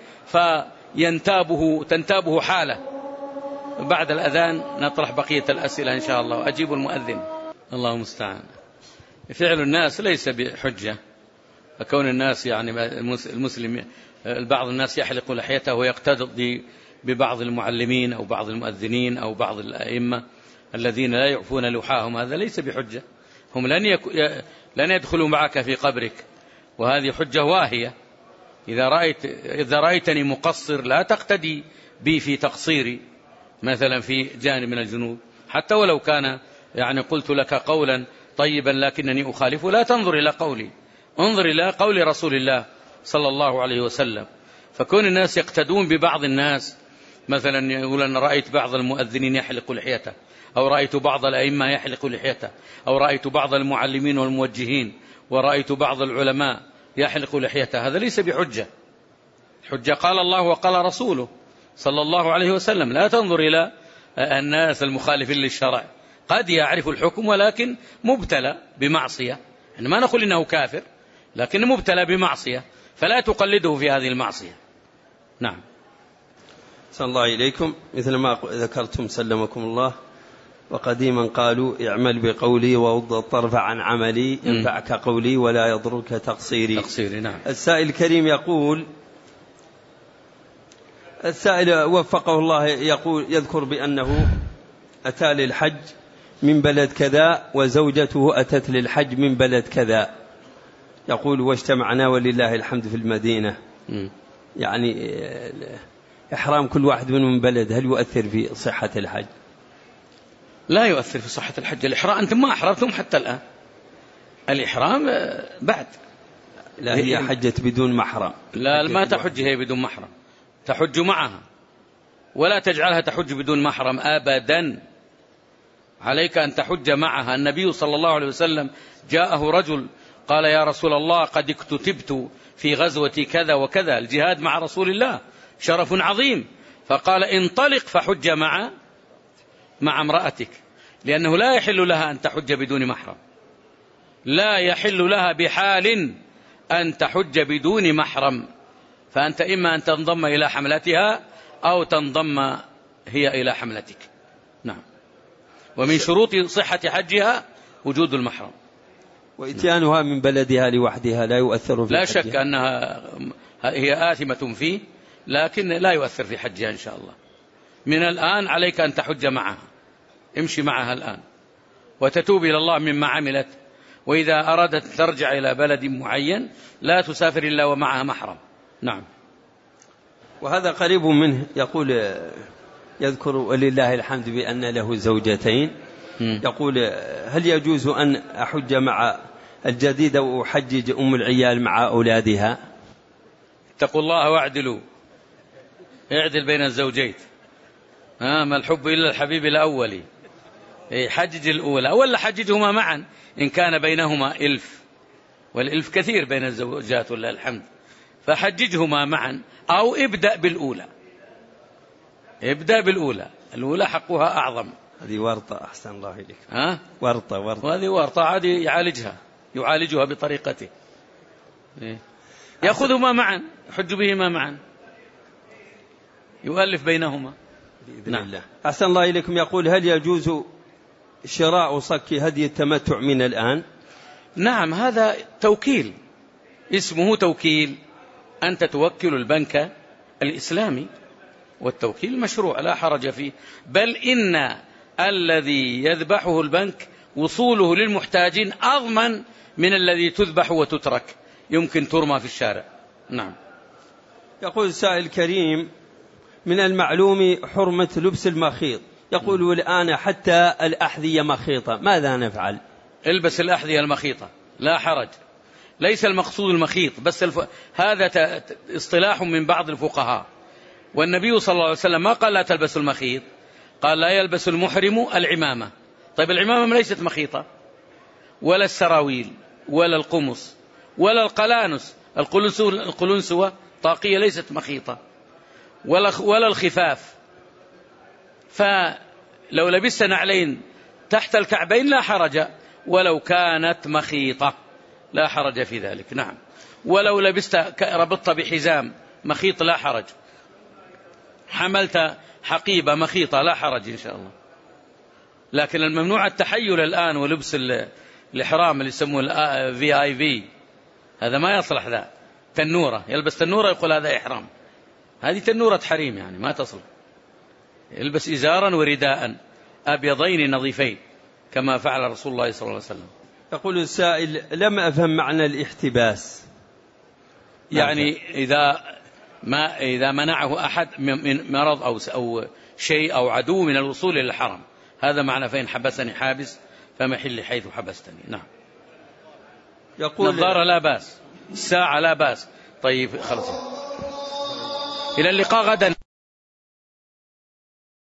فينتابه تنتابه حاله. بعد الأذان نطرح بقية الأسئلة إن شاء الله، وأجيب المؤذن. الله المستعان. فعل الناس ليس بحجة، فكون الناس يعني المسلم بعض الناس يحلق لحيته ويقتدي ببعض المعلمين أو بعض المؤذنين أو بعض الأئمة الذين لا يعفون لحاهم، هذا ليس بحجة. هم لن, يك... لن يدخلوا معك في قبرك، وهذه حجة واهية. إذا رأيت إذا رأيتني مقصر لا تقتدي بي في تقصيري مثلا في جانب من الجنوب، حتى ولو كان يعني قلت لك قولا طيبا لكنني أخالفه، لا تنظر إلى قولي، انظر إلى قول رسول الله صلى الله عليه وسلم. فكون الناس يقتدون ببعض الناس، مثلا يقول أن رأيت بعض المؤذنين يحلق لحيته، أو رأيت بعض الأئمة يحلق لحيته، أو رأيت بعض المعلمين والموجهين، ورأيت بعض العلماء يحلق لحيته، هذا ليس بحجة. حجة قال الله وقال رسوله صلى الله عليه وسلم. لا تنظر إلى الناس المخالفين للشرع، قد يعرف الحكم ولكن مبتلى بمعصية، يعني ما نقول إنه كافر، لكن مبتلى بمعصية، فلا تقلده في هذه المعصية. نعم. صلى الله إليكم. مثل ما ذكرتم سلمكم الله، وقديما قالوا اعمل بقولي وغض الطرف عن عملي ينفعك قولي ولا يضرك تقصيري. تقصيري. نعم. السائل الكريم يقول، السائل وفقه الله يقول يذكر بأنه أتى للحج من بلد كذا وزوجته أتت للحج من بلد كذا، يقول واجتمعنا ولله الحمد في المدينة، م. يعني إحرام كل واحد من بلد هل يؤثر في صحة الحج؟ لا يؤثر في صحة الحج. الإحرام أنتم ما أحرمتم حتى الآن، الإحرام بعد. لا هي حجت بدون محرم. لا ما تحج هي بدون محرم، تحج معها، ولا تجعلها تحج بدون محرم أبدا. عليك أن تحج معها. النبي صلى الله عليه وسلم جاءه رجل قال يا رسول الله قد اكتتبت في غزوة كذا وكذا، الجهاد مع رسول الله شرف عظيم، فقال انطلق فحج مع مع امرأتك، لأنه لا يحل لها أن تحج بدون محرم، لا يحل لها بحال أن تحج بدون محرم. فأنت إما أن تنضم إلى حملتها أو تنضم هي إلى حملتك. نعم. ومن شروط صحة حجها وجود المحرم. وإتيانها من بلدها لوحدها لا يؤثر في لا حجها. شك أنها هي آثمة فيه، لكن لا يؤثر في حجها إن شاء الله. من الآن عليك أن تحج معها، امشي معها الآن وتتوب إلى الله مما عملت، وإذا أرادت ترجع إلى بلد معين لا تسافر إلا ومعها محرم. نعم. وهذا قريب منه يقول يذكر ولله الحمد بأن له زوجتين، يقول هل يجوز أن أحج مع الجديدة وأحجج أم العيال مع أولادها؟ اتقوا الله واعدلوا، اعدل بين الزوجين، آه ما الحب إلا الحبيب الأولي، حجج الأولى ولا حججهما معا إن كان بينهما إلف، والإلف كثير بين الزوجات ولله الحمد، فحججهما معا أو ابدأ بالأولى، ابدأ بالأولى، الأولى حقها أعظم. هذه ورطة أحسن الله إليك، ها ورطة ورطة، وهذه ورطة عادي يعالجها يعالجها بطريقته، يأخذهما معا يحج بهما معا يؤلف بينهما بإذن نعم. الله. أحسن الله إليكم. يقول هل يجوز شراء صك هدي التمتع من الآن؟ نعم، هذا توكيل، اسمه توكيل، أنت توكل البنك الإسلامي والتوكيل مشروع لا حرج فيه، بل إن الذي يذبحه البنك وصوله للمحتاجين أضمن من الذي تذبح وتترك يمكن ترمى في الشارع. نعم. يقول سائل كريم من المعلوم حرمة لبس المخيط، يقول والآن حتى الأحذية مخيطة، ماذا نفعل؟ البس الأحذية المخيطة لا حرج، ليس المقصود المخيط بس الف... هذا ت... اصطلاح من بعض الفقهاء، والنبي صلى الله عليه وسلم ما قال لا تلبس المخيط، قال لا يلبس المحرم العمامة. طيب العمامة ليست مخيطة، ولا السراويل ولا القمص ولا القلانس، القلنسوة طاقية ليست مخيطة، ولا ولا الخفاف، فلو لبست نعلين تحت الكعبين لا حرج ولو كانت مخيطة، لا حرج في ذلك. نعم. ولو لبست ربطت بحزام مخيط لا حرج، حملت حقيبة مخيطة لا حرج إن شاء الله. لكن الممنوع التحيل الآن ولبس الإحرام اللي يسموه في آي في، هذا ما يصلح. ذا تنورة، يلبس تنورة يقول هذا إحرام، هذه تنورة حريم يعني ما تصلح. يلبس إزارا ورداء أبيضين نظيفين كما فعل رسول الله صلى الله عليه وسلم. يقول السائل لم أفهم معنى الاحتباس، يعني إذا ما إذا منعه أحد من مرض أو أو شيء أو عدو من الوصول إلى الحرم، هذا معنى فإن حبسني حابس فمحل حيث حبستني. نعم. يقول نظارة لا بأس، الساعة لا بأس. طيب خلص، إلى اللقاء غدا.